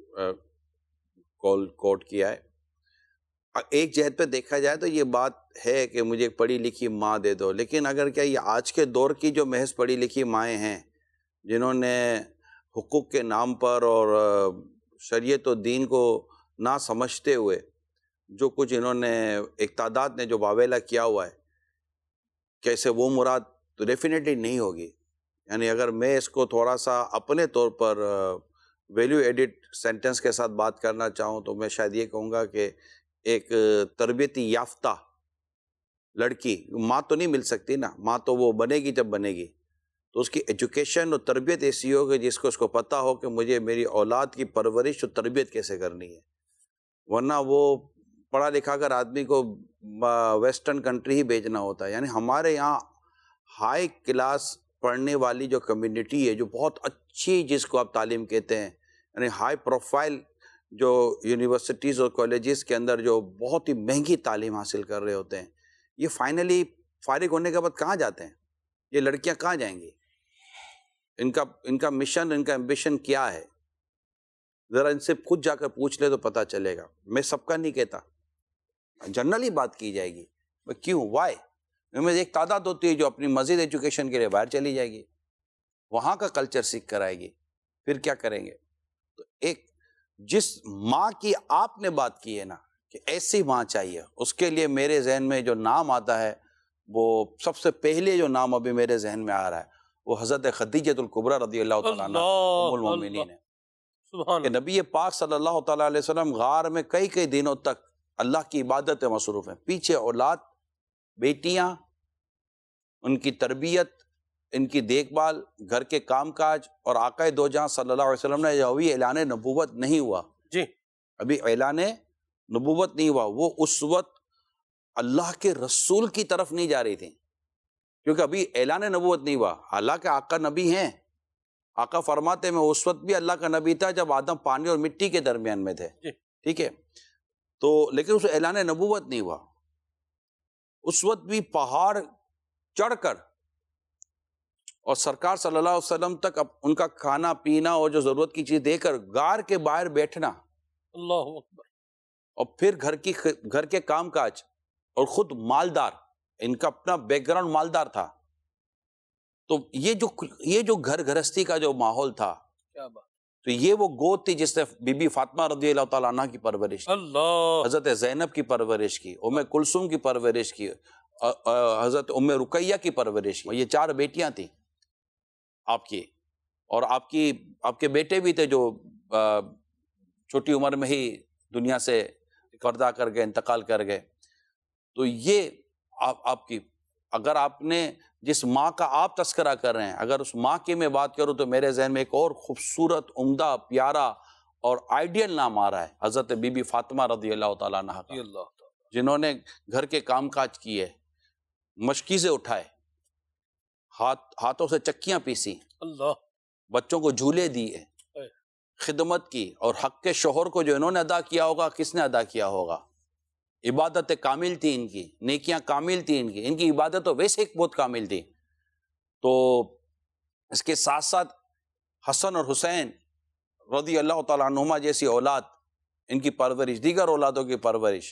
کال کوٹ کیا ہے۔ ایک جہت پہ دیکھا جائے تو یہ بات ہے کہ مجھے ایک پڑھی لکھی ماں دے دو، لیکن اگر کیا یہ آج کے دور کی جو محض پڑھی لکھی مائیں ہیں جنہوں نے حقوق کے نام پر اور شریعت و دین کو نہ سمجھتے ہوئے جو کچھ انہوں نے ایک تعداد نے جو واویلا کیا ہوا ہے، کیسے وہ مراد تو ڈیفینیٹلی نہیں ہوگی۔ یعنی اگر میں اس کو تھوڑا سا اپنے طور پر ویلیو ایڈڈ سینٹنس کے ساتھ بات کرنا چاہوں تو میں شاید یہ کہوں گا کہ ایک تربیتی یافتہ لڑکی، ماں تو نہیں مل سکتی نا، ماں تو وہ بنے گی جب بنے گی، تو اس کی ایجوکیشن اور تربیت ایسی ہو کہ جس کو اس کو پتہ ہو کہ مجھے میری اولاد کی پرورش اور تربیت کیسے کرنی ہے۔ ورنہ وہ پڑھا لکھا کر آدمی کو ویسٹرن کنٹری ہی بھیجنا ہوتا ہے۔ یعنی ہمارے یہاں ہائی کلاس پڑھنے والی جو کمیونٹی ہے، جو بہت اچھی، جس کو آپ تعلیم کہتے ہیں، یعنی ہائی پروفائل جو یونیورسٹیز اور کالجز کے اندر جو بہت ہی مہنگی تعلیم حاصل کر رہے ہوتے ہیں، یہ فائنلی فارغ ہونے کے بعد کہاں جاتے ہیں؟ یہ لڑکیاں کہاں جائیں گی؟ ان کا مشن، ان کا ایمبیشن کیا ہے؟ ذرا ان سے خود جا کر پوچھ لے تو پتہ چلے گا۔ میں سب کا نہیں کہتا، جنرلی بات کی جائے گی، کیوں، وائی؟ میں ایک تعداد ہوتی ہے جو اپنی مزید ایجوکیشن کے لیے باہر چلی جائے گی، وہاں کا کلچر سیکھ کر آئے گی، پھر کیا کریں گے؟ تو ایک جس ماں کی آپ نے بات کی ہے نا کہ ایسی ماں چاہیے، اس کے لیے میرے ذہن میں جو نام آتا ہے، وہ سب سے پہلے جو نام ابھی میرے ذہن میں آ رہا ہے وہ حضرت خدیجہ الکبریٰ رضی اللہ تعالیٰ عنہ ام المومنین ہے۔ کہ نبی پاک صلی اللہ تعالیٰ علیہ وسلم غار میں کئی دنوں تک اللہ کی عبادت میں مصروف ہیں، پیچھے اولاد، بیٹیاں، ان کی تربیت، ان کی دیکھ بھال، گھر کے کام کاج، اور آقا دو جہاں صلی اللہ علیہ وسلم نے ابھی اعلان نبوت نہیں ہوا، جی ابھی اعلان نبوت نہیں ہوا، وہ اس وقت اللہ کے رسول کی طرف نہیں جا رہی تھی، کیونکہ ابھی اعلان نبوت نہیں ہوا۔ حالانکہ آقا نبی ہیں، آقا فرماتے میں اس وقت بھی اللہ کا نبی تھا جب آدم پانی اور مٹی کے درمیان میں تھے، ٹھیک ہے، تو لیکن اس اعلان نبوت نہیں ہوا۔ اس وقت بھی پہاڑ چڑھ کر اور سرکار صلی اللہ علیہ وسلم تک ان کا کھانا پینا اور جو ضرورت کی چیز دے کر غار کے باہر بیٹھنا، اللہ اکبر، اور پھر گھر کے کام کاج، اور خود مالدار، ان کا اپنا بیک گراؤنڈ مالدار تھا، تو یہ جو گھر گھرستی کا جو ماحول تھا، کیا بات، تو یہ وہ گود تھی جس نے بی بی فاطمہ رضی اللہ تعالیٰ عنہ کی پرورش کی، اللہ، حضرت زینب کی پرورش کی، ام کلثوم کی پرورش کی، حضرت ام رقیہ کی پرورش کی۔ یہ 4 بیٹیاں تھیں آپ کی، اور آپ کے بیٹے بھی تھے جو چھوٹی عمر میں ہی دنیا سے پردہ کر گئے، انتقال کر گئے۔ تو یہ آپ کی، اگر آپ نے جس ماں کا آپ تذکرہ کر رہے ہیں، اگر اس ماں کی میں بات کروں تو میرے ذہن میں ایک اور خوبصورت، عمدہ، پیارا اور آئیڈیل نام آ رہا ہے، حضرت بی بی فاطمہ رضی اللہ تعالیٰ عنہ کا، جنہوں نے گھر کے کام کاج کیے، مشکیزیں اٹھائے، ہاتھوں سے چکیاں پیسی، اللہ، بچوں کو جھولے دیے، خدمت کی، اور حق کے شوہر کو جو انہوں نے ادا کیا ہوگا، کس نے ادا کیا ہوگا؟ عبادت کامل تھی ان کی، نیکیاں کامل تھی ان کی عبادت تو ویسے ایک بہت کامل تھی۔ تو اس کے ساتھ ساتھ حسن اور حسین رضی اللہ تعالیٰ عنہما جیسی اولاد، ان کی پرورش، دیگر اولادوں کی پرورش،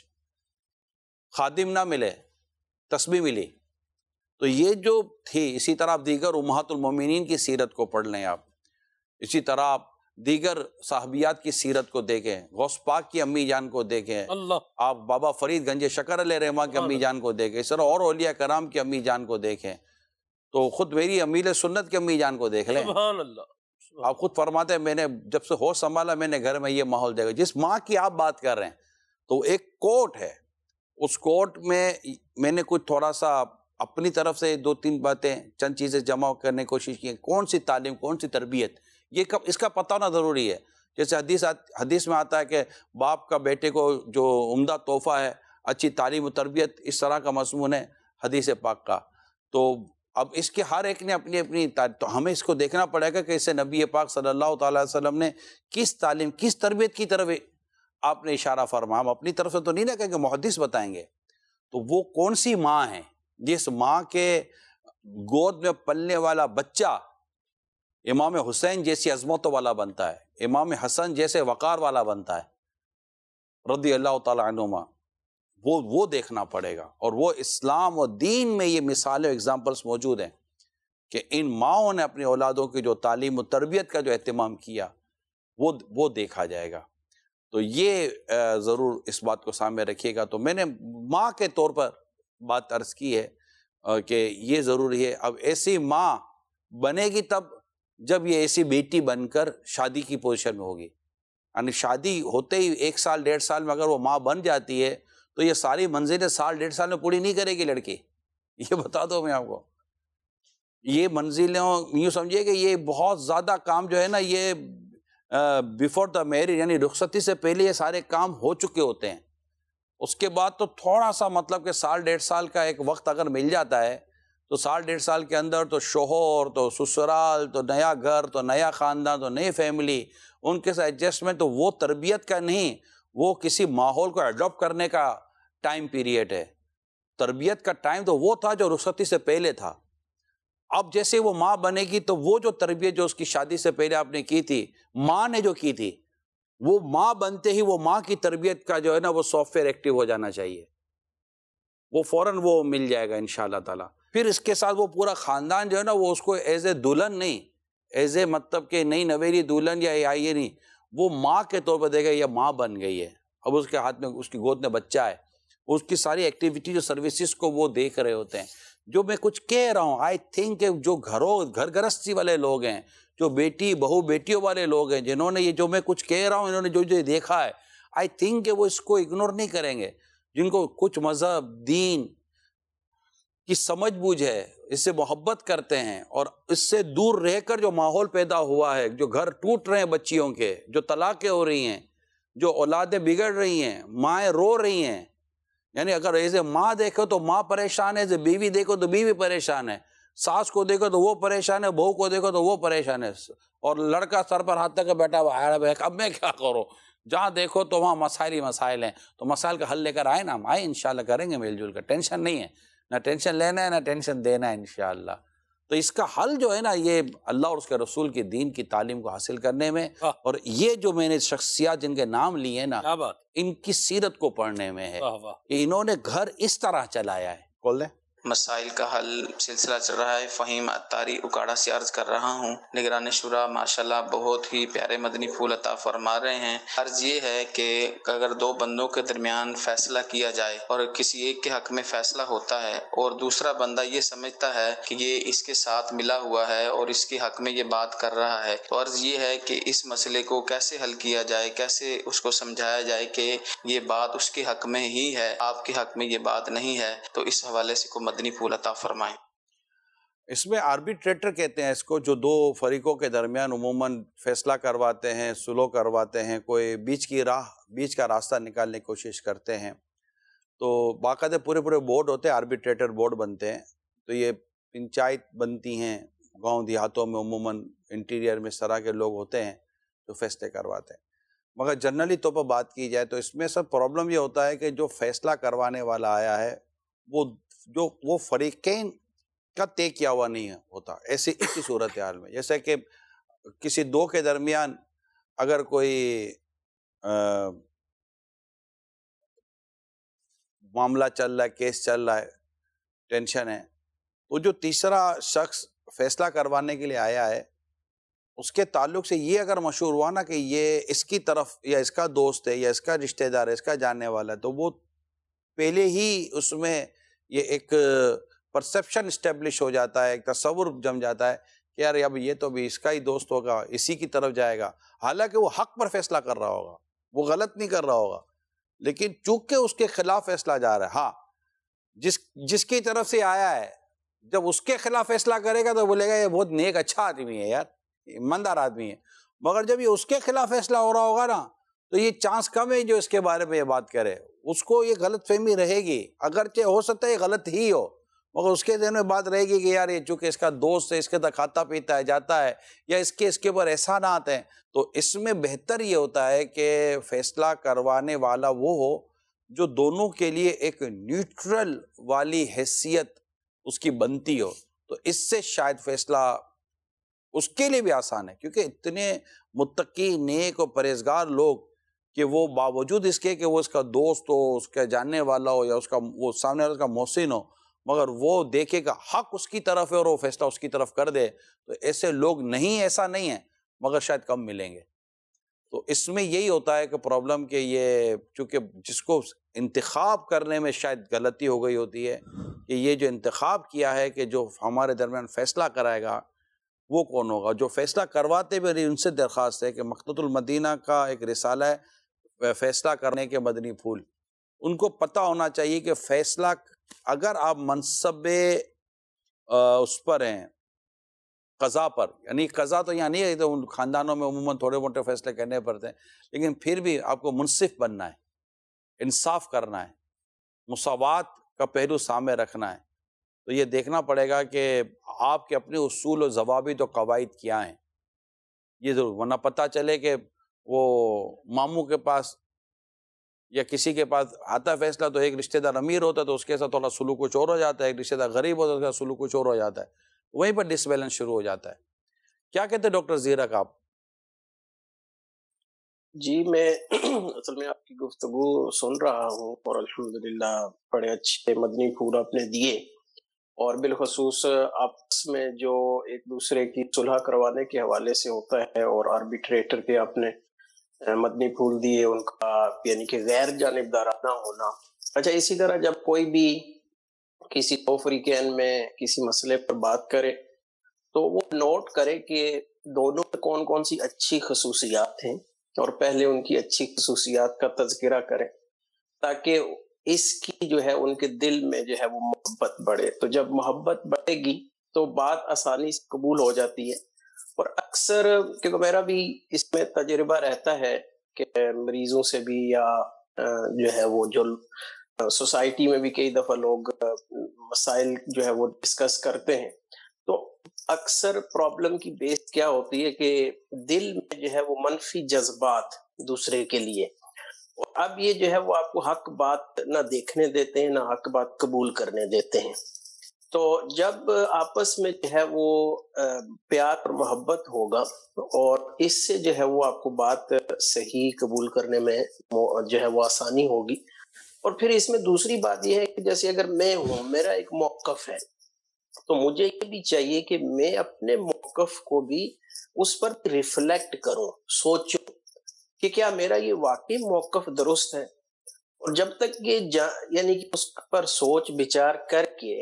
خادم نہ ملے، تسبیح ملی، تو یہ جو تھی۔ اسی طرح آپ دیگر امہات المومنین کی سیرت کو پڑھ لیں، آپ اسی طرح آپ دیگر صحابیات کی سیرت کو دیکھیں، غوث پاک کی امی جان کو دیکھیں، اللہ، آپ بابا فرید گنج شکر علیہ رحمہ کی امی جان کو دیکھیں، اس طرح اور اولیاء کرام کی امی جان کو دیکھیں، تو خود میری امیل سنت کی امی جان کو دیکھ لیں۔ سبحان اللہ، آپ خود فرماتے ہیں میں نے جب سے ہوش سنبھالا میں نے گھر میں یہ ماحول دیکھا۔ جس ماں کی آپ بات کر رہے ہیں تو ایک کوٹ ہے، اس کوٹ میں نے کچھ تھوڑا سا اپنی طرف سے 2-3 باتیں، چند چیزیں جمع کرنے کی کوشش کی۔ کون سی تعلیم، کون سی تربیت، یہ اس کا پتہ ہونا ضروری ہے۔ جیسے حدیث میں آتا ہے کہ باپ کا بیٹے کو جو عمدہ تحفہ ہے اچھی تعلیم و تربیت، اس طرح کا مضمون ہے حدیث پاک کا۔ تو اب اس کے ہر ایک نے اپنی اپنی تو ہمیں اس کو دیکھنا پڑے گا کہ اسے نبی پاک صلی اللہ تعالیٰ علیہ وسلم نے کس تعلیم کس تربیت کی طرف آپ نے اشارہ فرمایا. ہم اپنی طرف سے تو نہیں نہ کہیں کہ محدث بتائیں گے. تو وہ کون سی ماں ہے جس ماں کے گود میں پلنے والا بچہ امام حسین جیسی عظمتوں والا بنتا ہے, امام حسن جیسے وقار والا بنتا ہے رضی اللہ تعالیٰ عنہما, وہ دیکھنا پڑے گا. اور وہ اسلام و دین میں یہ مثالیں ایگزامپلس موجود ہیں کہ ان ماؤں نے اپنی اولادوں کی جو تعلیم و تربیت کا جو اہتمام کیا وہ دیکھا جائے گا. تو یہ ضرور اس بات کو سامنے رکھیے گا. تو میں نے ماں کے طور پر بات عرض کی ہے کہ یہ ضروری ہے. اب ایسی ماں بنے گی تب جب یہ ایسی بیٹی بن کر شادی کی پوزیشن میں ہوگی. یعنی شادی ہوتے ہی 1 سال 1.5 سال میں اگر وہ ماں بن جاتی ہے تو یہ ساری منزلیں 1.5 سال میں پوری نہیں کرے گی لڑکی. یہ بتا دو میں آپ کو, یہ منزلیں یوں سمجھیے کہ یہ بہت زیادہ کام جو ہے نا یہ بیفور دا میرج یعنی رخصتی سے پہلے یہ سارے کام ہو چکے ہوتے ہیں. اس کے بعد تو تھوڑا سا مطلب کہ 1.5 سال کا ایک وقت اگر مل جاتا ہے تو 1.5 سال کے اندر تو شوہر تو سسرال تو نیا گھر تو نیا خاندان تو نئی فیملی ان کے ساتھ ایڈجسٹمنٹ, تو وہ تربیت کا نہیں, وہ کسی ماحول کو ایڈاپٹ کرنے کا ٹائم پیریڈ ہے. تربیت کا ٹائم تو وہ تھا جو رخصتی سے پہلے تھا. اب جیسے وہ ماں بنے گی تو وہ جو تربیت جو اس کی شادی سے پہلے آپ نے کی تھی, ماں نے جو کی تھی, وہ ماں بنتے ہی وہ ماں کی تربیت کا جو ہے نا وہ سافٹ ویئر ایکٹیو ہو جانا چاہیے, وہ فوراً وہ مل جائے گا انشاءاللہ تعالیٰ. پھر اس کے ساتھ وہ پورا خاندان جو ہے نا وہ اس کو ایز اے دلہن نہیں, ایز اے مطلب کہ نئی نویلی دلہن یا یہ نہیں, وہ ماں کے طور پر دیکھا یہ ماں بن گئی ہے. اب اس کے ہاتھ میں اس کی گود میں بچہ ہے, اس کی ساری ایکٹیویٹی جو سروسز کو وہ دیکھ رہے ہوتے ہیں. جو میں کچھ کہہ رہا ہوں آئی تھنک کہ جو گھر گرستی والے لوگ ہیں, جو بیٹی بہو بیٹیوں والے لوگ ہیں, جنہوں نے یہ جو میں کچھ کہہ رہا ہوں انہوں نے جو دیکھا ہے, آئی تھنک کہ وہ اس کو اگنور نہیں کریں گے. جن کو کچھ مذہب دین کی سمجھ بوجھ ہے, اس سے محبت کرتے ہیں, اور اس سے دور رہ کر جو ماحول پیدا ہوا ہے, جو گھر ٹوٹ رہے ہیں بچیوں کے, جو طلاقیں ہو رہی ہیں, جو اولادیں بگڑ رہی ہیں, مائیں رو رہی ہیں. یعنی اگر ایسے ماں دیکھو تو ماں پریشان ہے, ایسے بیوی دیکھو تو بیوی پریشان ہے, ساس کو دیکھو تو وہ پریشان ہے, بہو کو دیکھو تو وہ پریشان ہے, اور لڑکا سر پر ہاتھ تک بیٹھا ہوا ہے اب میں کیا کروں. جہاں دیکھو تو وہاں مسائل ہی مسائل ہیں. تو مسائل کا حل لے کر آئے نا, ہم آئے انشاءاللہ کریں گے مل جل کر. ٹینشن نہیں ہے, نہ ٹینشن لینا ہے نہ ٹینشن دینا ہے انشاءاللہ. تو اس کا حل جو ہے نا یہ اللہ اور اس کے رسول کی دین کی تعلیم کو حاصل کرنے میں, اور یہ جو میں نے شخصیات جن کے نام لیے نا ان کی سیرت کو پڑھنے میں ہے. انہوں نے گھر اس طرح چلایا ہے. کھول دیں. مسائل کا حل سلسلہ چل رہا ہے. فہیم عطاری اکاڑا سے عرض کر رہا ہوں. نگران شورا ماشاءاللہ بہت ہی پیارے مدنی پھول عطا فرما رہے ہیں. عرض یہ ہے کہ اگر 2 بندوں کے درمیان فیصلہ کیا جائے اور کسی ایک کے حق میں فیصلہ ہوتا ہے اور دوسرا بندہ یہ سمجھتا ہے کہ یہ اس کے ساتھ ملا ہوا ہے اور اس کے حق میں یہ بات کر رہا ہے, تو عرض یہ ہے کہ اس مسئلے کو کیسے حل کیا جائے, کیسے اس کو سمجھایا جائے کہ یہ بات اس کے حق میں ہی ہے, آپ کے حق میں یہ بات نہیں ہے. تو اس حوالے سے کو مدنی پھول عطا فرمائیں. اس میں آربیٹریٹر کہتے ہیں اس کو, جو 2 فریقوں کے درمیان عموماً فیصلہ کرواتے ہیں, سلو کرواتے ہیں, کوئی بیچ کا راستہ نکالنے کی کوشش کرتے ہیں. تو باقاعدہ پورے بورڈ ہوتے ہیں, آربیٹریٹر بورڈ بنتے ہیں. تو یہ پنچایت بنتی ہیں گاؤں دیہاتوں میں, عموماً انٹیریئر میں اس طرح کے لوگ ہوتے ہیں جو فیصلے کرواتے ہیں. مگر جنرلی طور پر بات کی جائے تو اس میں سب پرابلم یہ ہوتا ہے کہ جو فیصلہ کروانے والا آیا ہے وہ فریقین کا طے کیا ہوا نہیں ہوتا. ایسی ایک ہی صورتحال میں جیسے کہ کسی 2 کے درمیان اگر کوئی معاملہ چل رہا ہے, کیس چل رہا ہے, ٹینشن ہے, تو جو تیسرا شخص فیصلہ کروانے کے لیے آیا ہے اس کے تعلق سے یہ اگر مشہور ہوا نا کہ یہ اس کی طرف یا اس کا دوست ہے یا اس کا رشتہ دار ہے, اس کا جاننے والا ہے, تو وہ پہلے ہی اس میں یہ ایک پرسیپشن اسٹیبلش ہو جاتا ہے, ایک تصور جم جاتا ہے کہ یار اب یہ تو بھی اس کا ہی دوست ہوگا, اسی کی طرف جائے گا. حالانکہ وہ حق پر فیصلہ کر رہا ہوگا, وہ غلط نہیں کر رہا ہوگا, لیکن چونکہ اس کے خلاف فیصلہ جا رہا ہے. ہاں جس کی طرف سے آیا ہے جب اس کے خلاف فیصلہ کرے گا تو بولے گا یہ بہت نیک اچھا آدمی ہے یار, ایماندار آدمی ہے. مگر جب یہ اس کے خلاف فیصلہ ہو رہا ہوگا نا تو یہ چانس کم ہے جو اس کے بارے میں یہ بات کرے, اس کو یہ غلط فہمی رہے گی. اگرچہ ہو سکتا ہے یہ غلط ہی ہو, مگر اس کے ذہن میں بات رہے گی کہ یار یہ چونکہ اس کا دوست ہے، اس کے ساتھ کھاتا پیتا ہے، جاتا ہے، یا اس کے اوپر احسانات ہیں، تو اس میں بہتر یہ ہوتا ہے کہ فیصلہ کروانے والا وہ ہو جو دونوں کے لیے ایک نیوٹرل والی حیثیت اس کی بنتی ہو، تو اس سے شاید فیصلہ اس کے لیے بھی آسان ہے، کیونکہ اتنے متقی، نیک اور پرہیزگار لوگ کہ وہ باوجود اس کے کہ وہ اس کا دوست ہو، اس کا جاننے والا ہو، یا اس کا وہ سامنے والا اس کا محسن ہو، مگر وہ دیکھے گا حق اس کی طرف ہے اور وہ فیصلہ اس کی طرف کر دے، تو ایسے لوگ نہیں، ایسا نہیں ہے، مگر شاید کم ملیں گے۔ تو اس میں یہی ہوتا ہے کہ پرابلم کہ یہ چونکہ جس کو انتخاب کرنے میں شاید غلطی ہو گئی ہوتی ہے کہ یہ جو انتخاب کیا ہے کہ جو ہمارے درمیان فیصلہ کرائے گا وہ کون ہوگا، جو فیصلہ کرواتے بھی ان سے درخواست ہے کہ مقتۃ المدینہ کا ایک رسالہ ہے فیصلہ کرنے کے مدنی پھول، ان کو پتہ ہونا چاہیے کہ فیصلہ اگر آپ منصب اس پر ہیں قضا پر، یعنی قضا تو یہاں نہیں ہے، تو ان خاندانوں میں عموماً تھوڑے موٹے فیصلے کرنے پڑتے ہیں، لیکن پھر بھی آپ کو منصف بننا ہے، انصاف کرنا ہے، مساوات کا پہلو سامنے رکھنا ہے، تو یہ دیکھنا پڑے گا کہ آپ کے اپنے اصول و ضوابط و قواعد کیا ہیں، یہ ضرور، ورنہ پتہ چلے کہ وہ ماموں کے پاس یا کسی کے پاس آتا فیصلہ تو ایک رشتہ دار امیر ہوتا ہے تو اس کے ساتھ تھوڑا سلوک کچھ اور ہو جاتا ہے، ایک رشتہ دار غریب ہوتا ہے تو اس کا سلوک کچھ اور ہو جاتا ہے، وہیں پر ڈس بیلنس شروع ہو جاتا ہے۔ کیا کہتے ہیں ڈاکٹر زیرک آپ؟ جی میں اصل میں آپ کی گفتگو سن رہا ہوں اور الحمدللہ بڑے اچھے مدنی پھول آپ نے دیے، اور بالخصوص آپس میں جو ایک دوسرے کی صلح کروانے کے حوالے سے ہوتا ہے، اور آربیٹریٹر کے آپ نے مدنی پھول دیے، ان کا یعنی کہ غیر جانبدارانہ ہونا۔ اچھا، اسی طرح جب کوئی بھی کسی دو فریقین میں کسی مسئلے پر بات کرے تو وہ نوٹ کرے کہ دونوں میں کون کون سی اچھی خصوصیات ہیں، اور پہلے ان کی اچھی خصوصیات کا تذکرہ کریں، تاکہ اس کی جو ہے ان کے دل میں جو ہے وہ محبت بڑھے۔ تو جب محبت بڑھے گی تو بات آسانی سے قبول ہو جاتی ہے۔ اور اکثر کیونکہ میرا بھی اس میں تجربہ رہتا ہے کہ مریضوں سے بھی، یا جو ہے وہ جو سوسائٹی میں بھی کئی دفعہ لوگ مسائل جو ہے وہ ڈسکس کرتے ہیں، تو اکثر پرابلم کی بیس کیا ہوتی ہے کہ دل میں جو ہے وہ منفی جذبات دوسرے کے لیے، اور اب یہ جو ہے وہ آپ کو حق بات نہ دیکھنے دیتے ہیں، نہ حق بات قبول کرنے دیتے ہیں۔ تو جب آپس میں جو ہے وہ پیار اور محبت ہوگا، اور اس سے جو ہے وہ آپ کو بات صحیح قبول کرنے میں جو ہے وہ آسانی ہوگی۔ اور پھر اس میں دوسری بات یہ ہے کہ جیسے اگر میں ہوں، میرا ایک موقف ہے، تو مجھے یہ بھی چاہیے کہ میں اپنے موقف کو بھی اس پر ریفلیکٹ کروں، سوچوں کہ کیا میرا یہ واقعی موقف درست ہے۔ اور جب تک یہ یعنی کہ اس پر سوچ بچار کر کے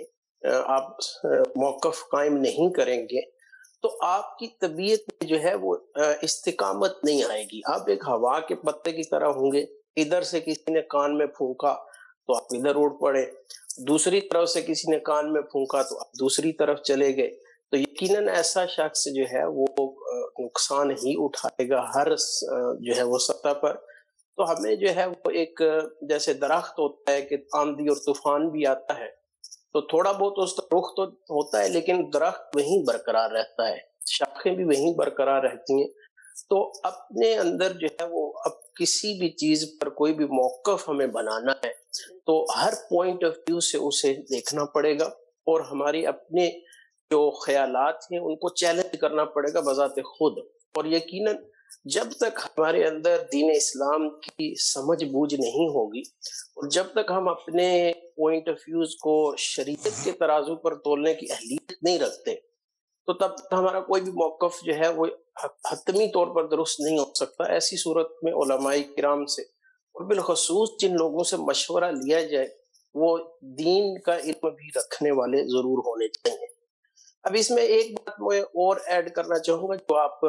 آپ موقف قائم نہیں کریں گے تو آپ کی طبیعت میں جو ہے وہ استقامت نہیں آئے گی۔ آپ ایک ہوا کے پتے کی طرح ہوں گے، ادھر سے کسی نے کان میں پھونکا تو آپ ادھر اڑ پڑے، دوسری طرف سے کسی نے کان میں پھونکا تو آپ دوسری طرف چلے گئے۔ تو یقیناً ایسا شخص جو ہے وہ نقصان ہی اٹھائے گا ہر جو ہے وہ سطح پر۔ تو ہمیں جو ہے وہ ایک جیسے درخت ہوتا ہے کہ آندھی اور طوفان بھی آتا ہے تو تھوڑا بہت اس کا رخ تو ہوتا ہے، لیکن درخت وہیں برقرار رہتا ہے، شاخیں بھی وہیں برقرار رہتی ہیں۔ تو اپنے اندر جو ہے وہ اب کسی بھی چیز پر کوئی بھی موقف ہمیں بنانا ہے تو ہر پوائنٹ آف ویو سے اسے دیکھنا پڑے گا، اور ہماری اپنے جو خیالات ہیں ان کو چیلنج کرنا پڑے گا بذات خود۔ اور یقیناً جب تک ہمارے اندر دین اسلام کی سمجھ بوجھ نہیں ہوگی، اور جب تک ہم اپنے پوائنٹ آف ویوز کو شریعت کے ترازو پر تولنے کی اہلیت نہیں رکھتے تو تب تک ہمارا کوئی بھی موقف جو ہے وہ حتمی طور پر درست نہیں ہو سکتا۔ ایسی صورت میں علماء کرام سے اور بالخصوص جن لوگوں سے مشورہ لیا جائے وہ دین کا علم بھی رکھنے والے ضرور ہونے چاہیے۔ اب اس میں ایک بات میں اور ایڈ کرنا چاہوں گا جو آپ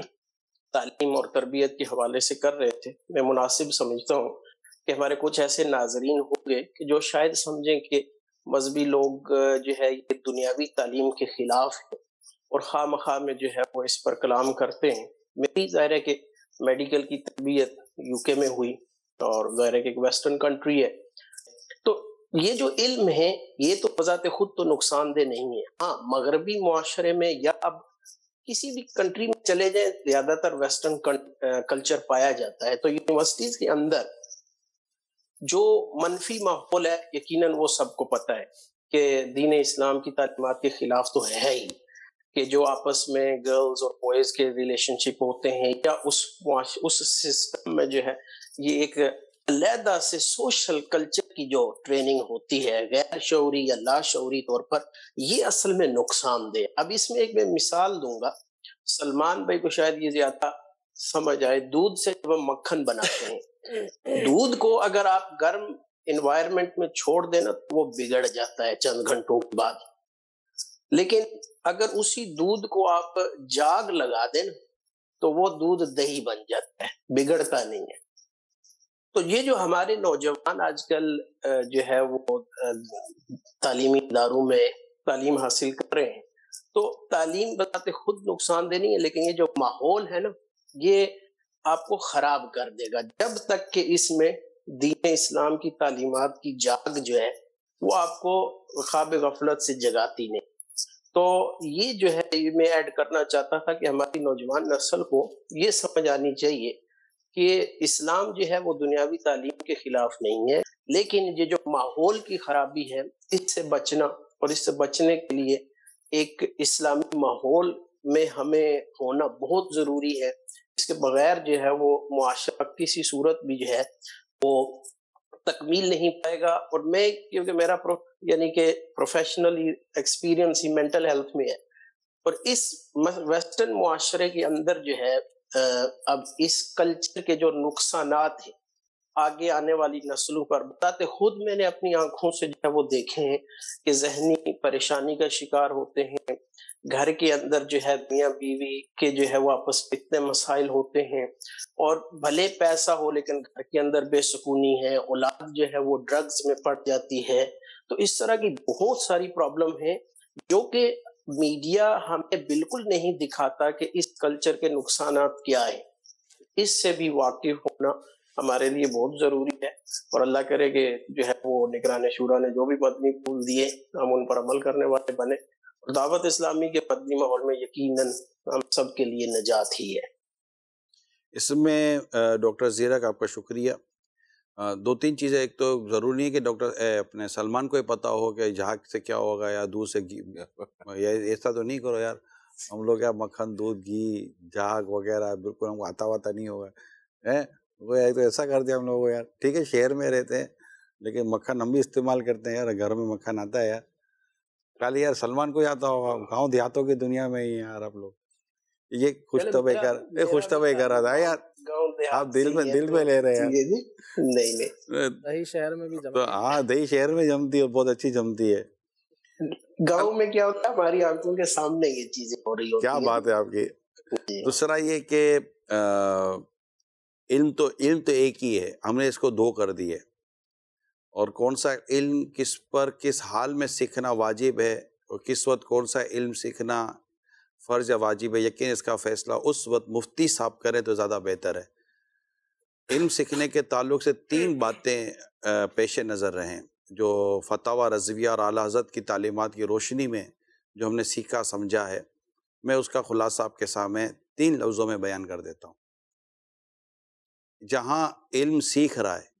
تعلیم اور تربیت کے حوالے سے کر رہے تھے، میں مناسب سمجھتا ہوں کہ ہمارے کچھ ایسے ناظرین ہوں گے کہ جو شاید سمجھیں کہ مذہبی لوگ جو ہے یہ دنیاوی تعلیم کے خلاف ہے اور خواہ مخواہ میں جو ہے وہ اس پر کلام کرتے ہیں۔ میری ظاہر ہے کہ میڈیکل کی تربیت UK میں ہوئی، اور ظاہر ہے کہ ایک ویسٹرن کنٹری ہے، تو یہ جو علم ہے یہ تو بذات خود تو نقصان دہ نہیں ہے. ہاں مغربی معاشرے میں یا اب کسی بھی کنٹری میں چلے جائیں زیادہ تر ویسٹرن کلچر پایا جاتا ہے، تو یونیورسٹیز کے اندر جو منفی ماحول ہے یقیناً وہ سب کو پتہ ہے کہ دین اسلام کی تعلیمات کے خلاف تو ہے ہی، کہ جو آپس میں گرلز اور بوائز کے ریلیشن شپ ہوتے ہیں یا اس سسٹم میں جو ہے یہ ایک علیحدہ سے سوشل کلچر کی جو ٹریننگ ہوتی ہے غیر شعوری یا لا شعوری طور پر، یہ اصل میں نقصان دہ. اب اس میں ایک میں مثال دوں گا، سلمان بھائی کو شاید یہ زیادہ سمجھ آئے. دودھ سے جب ہم مکھن بناتے ہیں، دودھ کو اگر آپ گرم انوائرمنٹ میں چھوڑ دینا تو وہ بگڑ جاتا ہے چند گھنٹوں کے بعد، لیکن اگر اسی دودھ کو آپ جاگ لگا دیں تو وہ دودھ دہی بن جاتا ہے، بگڑتا نہیں ہے. تو یہ جو ہمارے نوجوان آج کل جو ہے وہ تعلیمی اداروں میں تعلیم حاصل کر رہے ہیں، تو تعلیم بذات خود نقصان دہ نہیں ہے، لیکن یہ جو ماحول ہے نا یہ آپ کو خراب کر دے گا جب تک کہ اس میں دین اسلام کی تعلیمات کی جاگ جو ہے وہ آپ کو خواب غفلت سے جگاتی نہیں. تو یہ جو ہے یہ میں ایڈ کرنا چاہتا تھا کہ ہماری نوجوان نسل کو یہ سمجھ آنی چاہیے کہ اسلام جو ہے وہ دنیاوی تعلیم کے خلاف نہیں ہے، لیکن یہ جو ماحول کی خرابی ہے اس سے بچنا، اور اس سے بچنے کے لیے ایک اسلامی ماحول میں ہمیں ہونا بہت ضروری ہے. اس کے بغیر جو ہے وہ معاشرہ کسی صورت بھی جو ہے وہ تکمیل نہیں پائے گا. اور میں کیونکہ میرا یعنی کہ پروفیشنل ایکسپیرینس ہی مینٹل ہیلتھ میں ہے، اور اس ویسٹرن معاشرے کے اندر جو ہے اب اس کلچر کے جو نقصانات ہیں آگے آنے والی نسلوں پر بتاتے خود میں نے اپنی آنکھوں سے جو ہے وہ دیکھے ہیں کہ ذہنی پریشانی کا شکار ہوتے ہیں. گھر کے اندر جو ہے میاں بیوی کے جو ہے وہ آپس میں اتنے مسائل ہوتے ہیں، اور بھلے پیسہ ہو لیکن گھر کے اندر بے سکونی ہے، اولاد جو ہے وہ ڈرگز میں پڑ جاتی ہے. تو اس طرح کی بہت ساری پرابلم ہیں جو کہ میڈیا ہمیں بالکل نہیں دکھاتا کہ اس کلچر کے نقصانات کیا ہیں. اس سے بھی واقف ہونا ہمارے لیے بہت ضروری ہے، اور اللہ کرے کہ جو ہے وہ نگران شورا نے جو بھی مدنی پھول دیے ہم ان پر عمل کرنے والے بنے، اور دعوت اسلامی کے مدنی ماحول میں یقیناً ہم سب کے لیے نجات ہی ہے. اس میں ڈاکٹر زیرک آپ کا شکریہ. دو تین چیزیں، ایک تو ضروری نہیں ہے کہ ڈاکٹر اپنے سلمان کو ہی پتہ ہو کہ جھاگ سے کیا ہوگا یا دودھ سے ایسا تو نہیں کرو یار. ہم لوگ یا مکھن دودھ گھی جھاگ وغیرہ بالکل ہم کو آتا واتا نہیں ہوگا. وہ تو ایسا کر دیا ہم لوگوں کو یار. ٹھیک ہے شہر میں رہتے ہیں لیکن مکھن ہم بھی استعمال کرتے ہیں یار، گھر میں مکھن آتا ہے یار. خالی یار سلمان کو ہی آتا ہوگا، گاؤں دیہاتوں کی دنیا میں ہی یار آپ لوگ یہ خوش طبع کر رہا تھا یار. آپ دل میں لے رہے ہیں نہیں دہی شہر میں بھی تو ہاں دہی شہر میں جمتی ہے اور بہت اچھی جمتی ہے. گاؤں میں کیا ہوتا ہے ہماری آنکھوں کے سامنے یہ چیزیں ہو رہی ہوتی ہیں. کیا بات ہے آپ کی. دوسرا یہ کہ علم تو ایک ہی ہے، ہم نے اس کو دو کر دی ہے. اور کون سا علم کس پر کس حال میں سیکھنا واجب ہے اور کس وقت کون سا علم سیکھنا فرض یا واجب ہے، یقین اس کا فیصلہ اس وقت مفتی صاحب کریں تو زیادہ بہتر ہے. علم سیکھنے کے تعلق سے 3 باتیں پیش نظر رہیں جو فتاوی رضویہ اور اعلیٰ حضرت کی تعلیمات کی روشنی میں جو ہم نے سیکھا سمجھا ہے. میں اس کا خلاصہ آپ کے سامنے 3 لفظوں میں بیان کر دیتا ہوں. جہاں علم سیکھ رہا ہے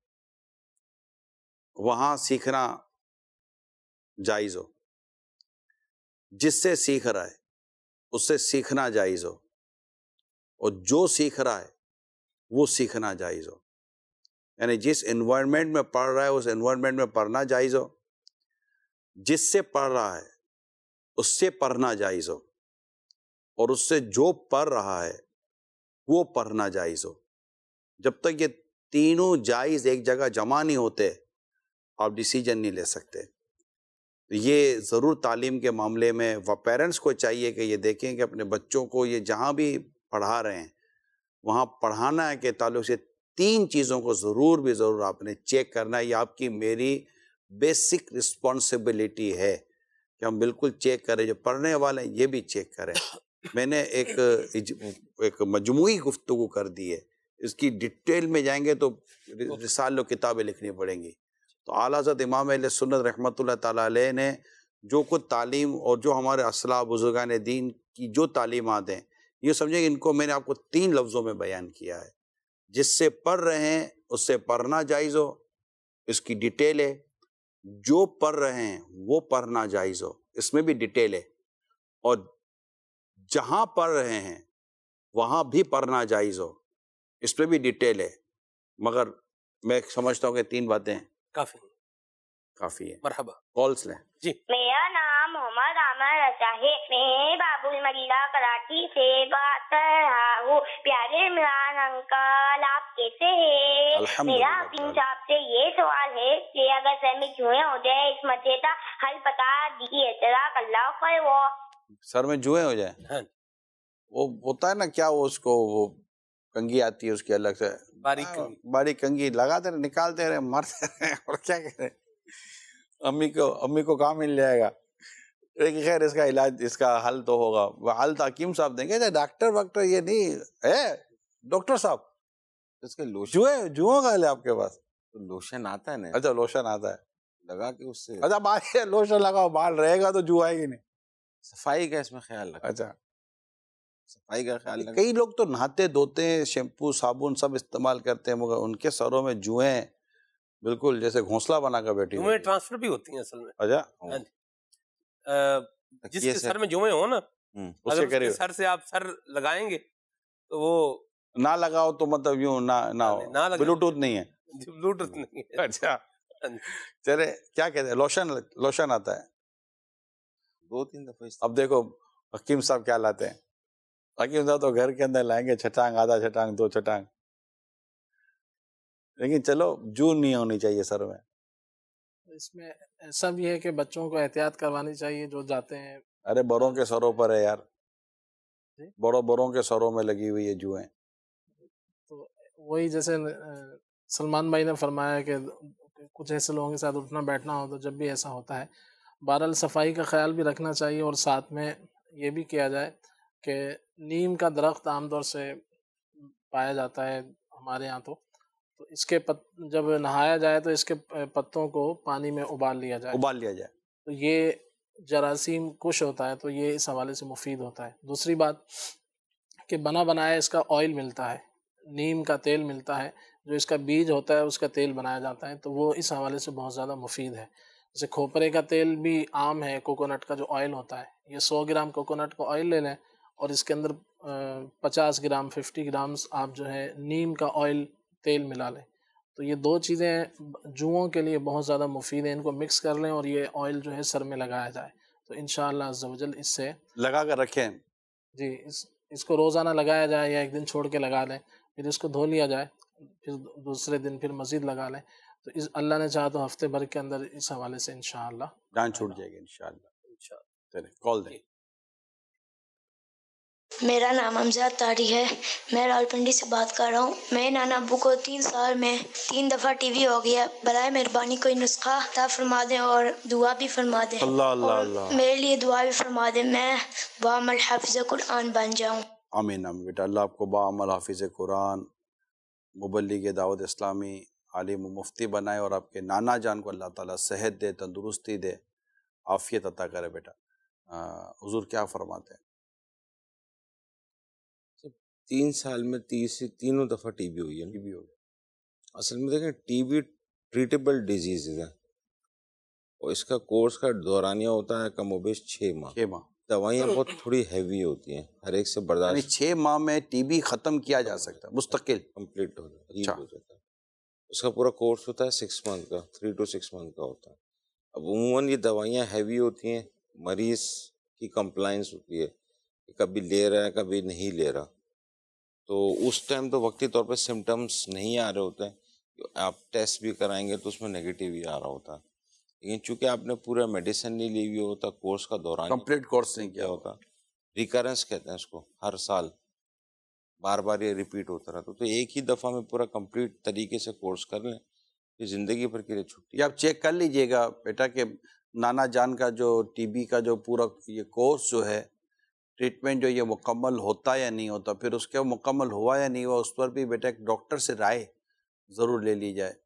وہاں سیکھنا جائز ہو، جس سے سیکھ رہا ہے اس سے سیکھنا جائز ہو، اور جو سیکھ رہا ہے وہ سیکھنا جائز ہو. یعنی جس انوائرمنٹ میں پڑھ رہا ہے اس انوائرمنٹ میں پڑھنا جائز ہو، جس سے پڑھ رہا ہے اس سے پڑھنا جائز ہو، اور اس سے جو پڑھ رہا ہے وہ پڑھنا جائز ہو. جب تک یہ تینوں جائز ایک جگہ جمع نہیں ہوتے آپ ڈیسیجن نہیں لے سکتے. یہ ضرور تعلیم کے معاملے میں پیرنٹس کو چاہیے کہ یہ دیکھیں کہ اپنے بچوں کو یہ جہاں بھی پڑھا رہے ہیں وہاں پڑھانا ہے کہ تعلق سے 3 چیزوں کو ضرور آپ نے چیک کرنا ہے. یہ آپ کی میری بیسک رسپانسبلٹی ہے کہ ہم بالکل چیک کریں، جو پڑھنے والے ہیں یہ بھی چیک کریں. میں نے ایک مجموعی گفتگو کر دی ہے، اس کی ڈیٹیل میں جائیں گے تو رسالے و کتابیں لکھنی پڑیں گی. تو اعلیٰ حضرت امام اہل سنت رحمۃ اللہ تعالیٰ علیہ نے جو کچھ تعلیم اور جو ہمارے اسلاف بزرگان دین کی جو تعلیمات ہیں، یہ سمجھیں کہ ان کو میں نے آپ کو 3 لفظوں میں بیان کیا ہے۔ جس سے پڑھ رہے ہیں اس سے پڑھنا جائز ہو، اس کی ڈیٹیل ہے، جو پڑھ رہے ہیں وہ پڑھنا جائز ہو، اس میں بھی ڈیٹیل ہے، اور جہاں پڑھ رہے ہیں وہاں بھی پڑھنا جائز ہو، اس پہ بھی ڈیٹیل ہے۔ مگر میں سمجھتا ہوں کہ 3 باتیں کافی ہے۔ مرحبا، کالس لیں جی۔ میرا نام محمد عامر رضا ہے، میں باب الملیح کراچی سے بات کر رہا ہوں۔ پیارے عمران انکل، آپ کیسے ہیں؟ الحمدللہ۔ میرا حکیم صاحب سے یہ سوال ہے کہ اگر سر میں جوئیں ہو جائے، اس مسئلے کا حل بتا دیجیے، جزاک اللہ خیر۔ وہ سر میں جوئیں ہو جائیں، وہ ہوتا ہے نا کیا، وہ اس کو وہ کنگھی آتی ہے اس کی الگ سے، باریک کنگھی لگاتے رہے، نکالتے رہے، مرتے رہے، اور کیا کریں، امی کو کہاں مل جائے گا۔ لیکن خیر اس کا علاج، اس کا حل تو ہوگا، وہ حل تو حکیم صاحب دیں گے، ڈاکٹر یہ نہیں ہے۔ ڈاکٹر صاحب اس کے لوشن، جوؤں کا حل ہے آپ کے پاس؟ لوشن آتا ہے نا، اچھا لوشن آتا ہے، لگا کے اس سے، اچھا بال لوشن لگاؤ، بال رہے گا تو جو آئے گی نہیں۔ صفائی کا اس میں خیال رکھیں۔ اچھا، صفائی کا خیال رکھیں۔ کئی لوگ تو نہاتے دھوتے ہیں، شیمپو صابن سب استعمال کرتے ہیں، مگر ان کے سروں میں جوئیں بالکل جیسے گھونسلہ بنا کر بیٹھی جوئیں ٹرانسفر بھی ہوتی ہیں اصل میں۔ اچھا، جس کے سر میں جوئیں ہو نا، اس کے سر سے آپ سر لگائیں گے تو وہ نہ لگاؤ تو مطلب یوں نہ ہو، بلوٹوتھ نہیں ہے، بلوٹوتھ نہیں ہے۔ اچھا چلے، کیا کہتے ہیں، لوشن آتا ہے 2-3 دفعہ۔ اب دیکھو حکیم صاحب کیا لاتے ہیں، حکیم صاحب تو گھر کے اندر لائیں گے چھٹانگ، آدھا چھٹانگ، 2 چھٹانگ، لیکن چلو جون نہیں ہونی چاہیے سر میں۔ اس میں ایسا بھی ہے کہ بچوں کو احتیاط کروانی چاہیے جو جاتے ہیں۔ ارے بڑوں کے سروں پر ہے یار، بڑوں کے سروں میں لگی ہوئی ہے جوئیں۔ تو وہی جیسے سلمان بھائی نے فرمایا کہ کچھ ایسے لوگوں کے ساتھ اٹھنا بیٹھنا ہو تو جب بھی ایسا ہوتا ہے، بہرحال صفائی کا خیال بھی رکھنا چاہیے، اور ساتھ میں یہ بھی کیا جائے کہ نیم کا درخت عام طور سے پایا جاتا ہے ہمارے یہاں، تو اس کے جب نہایا جائے تو اس کے پتوں کو پانی میں ابال لیا جائے تو یہ جراثیم کش ہوتا ہے، تو یہ اس حوالے سے مفید ہوتا ہے۔ دوسری بات کہ بنا بنایا اس کا آئل ملتا ہے، نیم کا تیل ملتا ہے، جو اس کا بیج ہوتا ہے اس کا تیل بنایا جاتا ہے، تو وہ اس حوالے سے بہت زیادہ مفید ہے۔ جیسے کھوپرے کا تیل بھی عام ہے، کوکونٹ کا جو آئل ہوتا ہے، یہ 100 گرام کوکونٹ کا آئل لے لیں اور اس کے اندر 50 گرام 50 گرامز آپ جو ہے نیم کا آئل تیل ملا لیں، تو یہ 2 چیزیں جوؤں کے لیے بہت زیادہ مفید ہیں، ان کو مکس کر لیں اور یہ آئل جو ہے سر میں لگایا جائے، تو انشاءاللہ عز و جل اس سے لگا کر رکھیں جی، اس کو روزانہ لگایا جائے یا ایک دن چھوڑ کے لگا لیں، پھر اس کو دھو لیا جائے، پھر دوسرے دن پھر مزید لگا لیں، تو اللہ نے چاہا تو ہفتے بھر کے اندر اس حوالے سے انشاءاللہ جان چھوٹ جائے گی انشاءاللہ۔ چلیں کال دیں۔ میرا نام امجاد طاری ہے، میں راولپنڈی سے بات کر رہا ہوں۔ میں نانا ابو کو 3 سال میں 3 دفعہ ٹی وی ہو گیا، برائے مہربانی کوئی نسخہ عطا فرما دیں اور دعا بھی فرما دیں، اور میرے لیے دعا بھی فرما دیں، میں بعمل حافظ قرآن بن جاؤں۔ آمین آمین بیٹا، اللہ آپ کو بعمل حافظ قرآن، مبلغ دعوت اسلامی، عالم و مفتی بنائے، اور آپ کے نانا جان کو اللہ تعالیٰ صحت دے، تندرستی دے، عافیت عطا کرے۔ بیٹا حضور کیا فرماتے ہیں؟ 3 سال میں 3 دفعہ ٹی بی ہوئی ہے۔ ٹی بی ہو گیا، اصل میں دیکھیں ٹی بی ٹریٹیبل ڈیزیز ہے، اور اس کا کورس کا دورانیہ ہوتا ہے کم و بیش 6 ماہ۔ 6 ماہ دوائیاں بہت تھوڑی ہیوی ہوتی ہیں، ہر ایک سے یعنی برداشت 6 ماہ میں ٹی بی ختم کیا جا سکتا ہے مستقل؟ کمپلیٹ ہو جاتا ہے، اچھا۔ ہو جاتا ہے۔ اس کا پورا کورس ہوتا ہے 6 منتھ کا، 3 to 6 منتھ کا ہوتا ہے۔ اب عموماً یہ دوائیاں ہیوی ہوتی ہیں، مریض کی کمپلائنس ہوتی ہے کہ کبھی لے رہا ہے کبھی نہیں لے رہا، تو اس ٹائم تو وقتی طور پہ سمٹمز نہیں آ رہے ہوتے ہیں، آپ ٹیسٹ بھی کرائیں گے تو اس میں نیگیٹیو ہی آ رہا ہوتا ہے، لیکن چونکہ آپ نے پورا میڈیسن نہیں لی ہوئی ہوتا، کورس کا دوران کمپلیٹ کورس نہیں کیا ہوتا، ریکرنس کہتے ہیں اس کو، ہر سال بار بار یہ ریپیٹ ہوتا رہتا، تو ایک ہی دفعہ میں پورا کمپلیٹ طریقے سے کورس کر لیں، یہ زندگی بھر کے لیے چھٹی۔ یہ آپ چیک کر لیجئے گا بیٹا کہ نانا جان کا جو ٹی بی کا جو پورا یہ کورس جو ہے، ٹریٹمنٹ جو یہ مکمل ہوتا یا نہیں ہوتا، پھر اس کے مکمل ہوا یا نہیں ہوا، اس پر بھی بیٹا ایک ڈاکٹر سے رائے ضرور لے لی جائے۔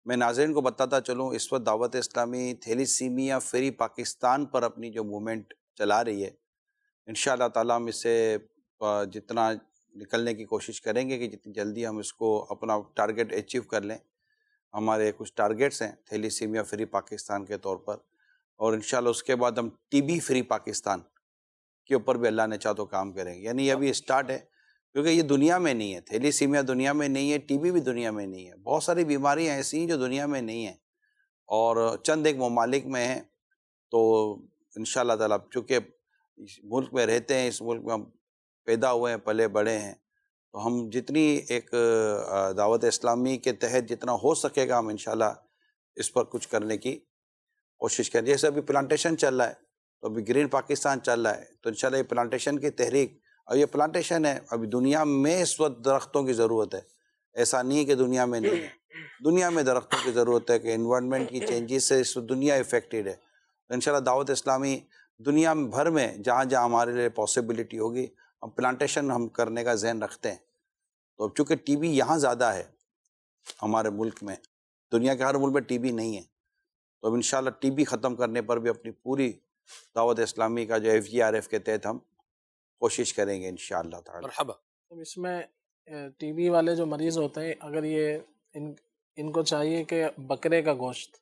میں ناظرین کو بتاتا چلوں، اس وقت دعوت اسلامی تھیلیسیمیا فری پاکستان پر اپنی جو موومنٹ چلا رہی ہے، انشاءاللہ تعالی ہم اس سے جتنا نکلنے کی کوشش کریں گے کہ جتنی جلدی ہم اس کو اپنا ٹارگیٹ اچیو کر لیں۔ ہمارے کچھ ٹارگیٹس ہیں تھیلیسیمیا فری پاکستان کے طور پر، اور انشاءاللہ اس کے بعد ہم ٹی بی فری پاکستان کے اوپر بھی اللہ نے چاہا تو کام کریں گے۔ یعنی ابھی اسٹارٹ ہے، کیونکہ یہ دنیا میں نہیں ہے، تھیلیسیمیا دنیا میں نہیں ہے، ٹی بی بھی دنیا میں نہیں ہے، بہت ساری بیماریاں ایسی ہیں جو دنیا میں نہیں ہیں اور چند ایک ممالک میں ہیں۔ تو انشاءاللہ تعالیٰ چونکہ اس ملک میں رہتے ہیں، اس ملک میں ہم پیدا ہوئے ہیں، پلے بڑے ہیں، تو ہم جتنی ایک دعوت اسلامی کے تحت جتنا ہو سکے گا ہم انشاءاللہ اس پر کچھ کرنے کی کوشش کریں۔ جیسے ابھی پلانٹیشن چل رہا ہے، تو ابھی گرین پاکستان چل رہا ہے، تو انشاءاللہ یہ پلانٹیشن کی تحریک، اب یہ پلانٹیشن ہے، ابھی دنیا میں اس وقت درختوں کی ضرورت ہے، ایسا نہیں ہے کہ دنیا میں نہیں ہے، دنیا میں درختوں کی ضرورت ہے کہ انوائرمنٹ کی چینجز سے اس دنیا افیکٹڈ ہے۔ انشاءاللہ دعوت اسلامی دنیا بھر میں جہاں جہاں ہمارے لیے پاسبلٹی ہوگی ہم پلانٹیشن ہم کرنے کا ذہن رکھتے ہیں۔ تو اب چونکہ ٹی بی یہاں زیادہ ہے ہمارے ملک میں، دنیا کے ہر ملک میں ٹی بی نہیں ہے، تو اب انشاءاللہ ٹی بی ختم کرنے پر بھی اپنی پوری دعوت اسلامی کا جو FGRF کے تحت ہم کوشش کریں گے انشاءاللہ تعالی۔ مرحبا۔ اس میں ٹی بی والے جو مریض ہوتے ہیں، اگر یہ ان کو چاہیے کہ بکرے کا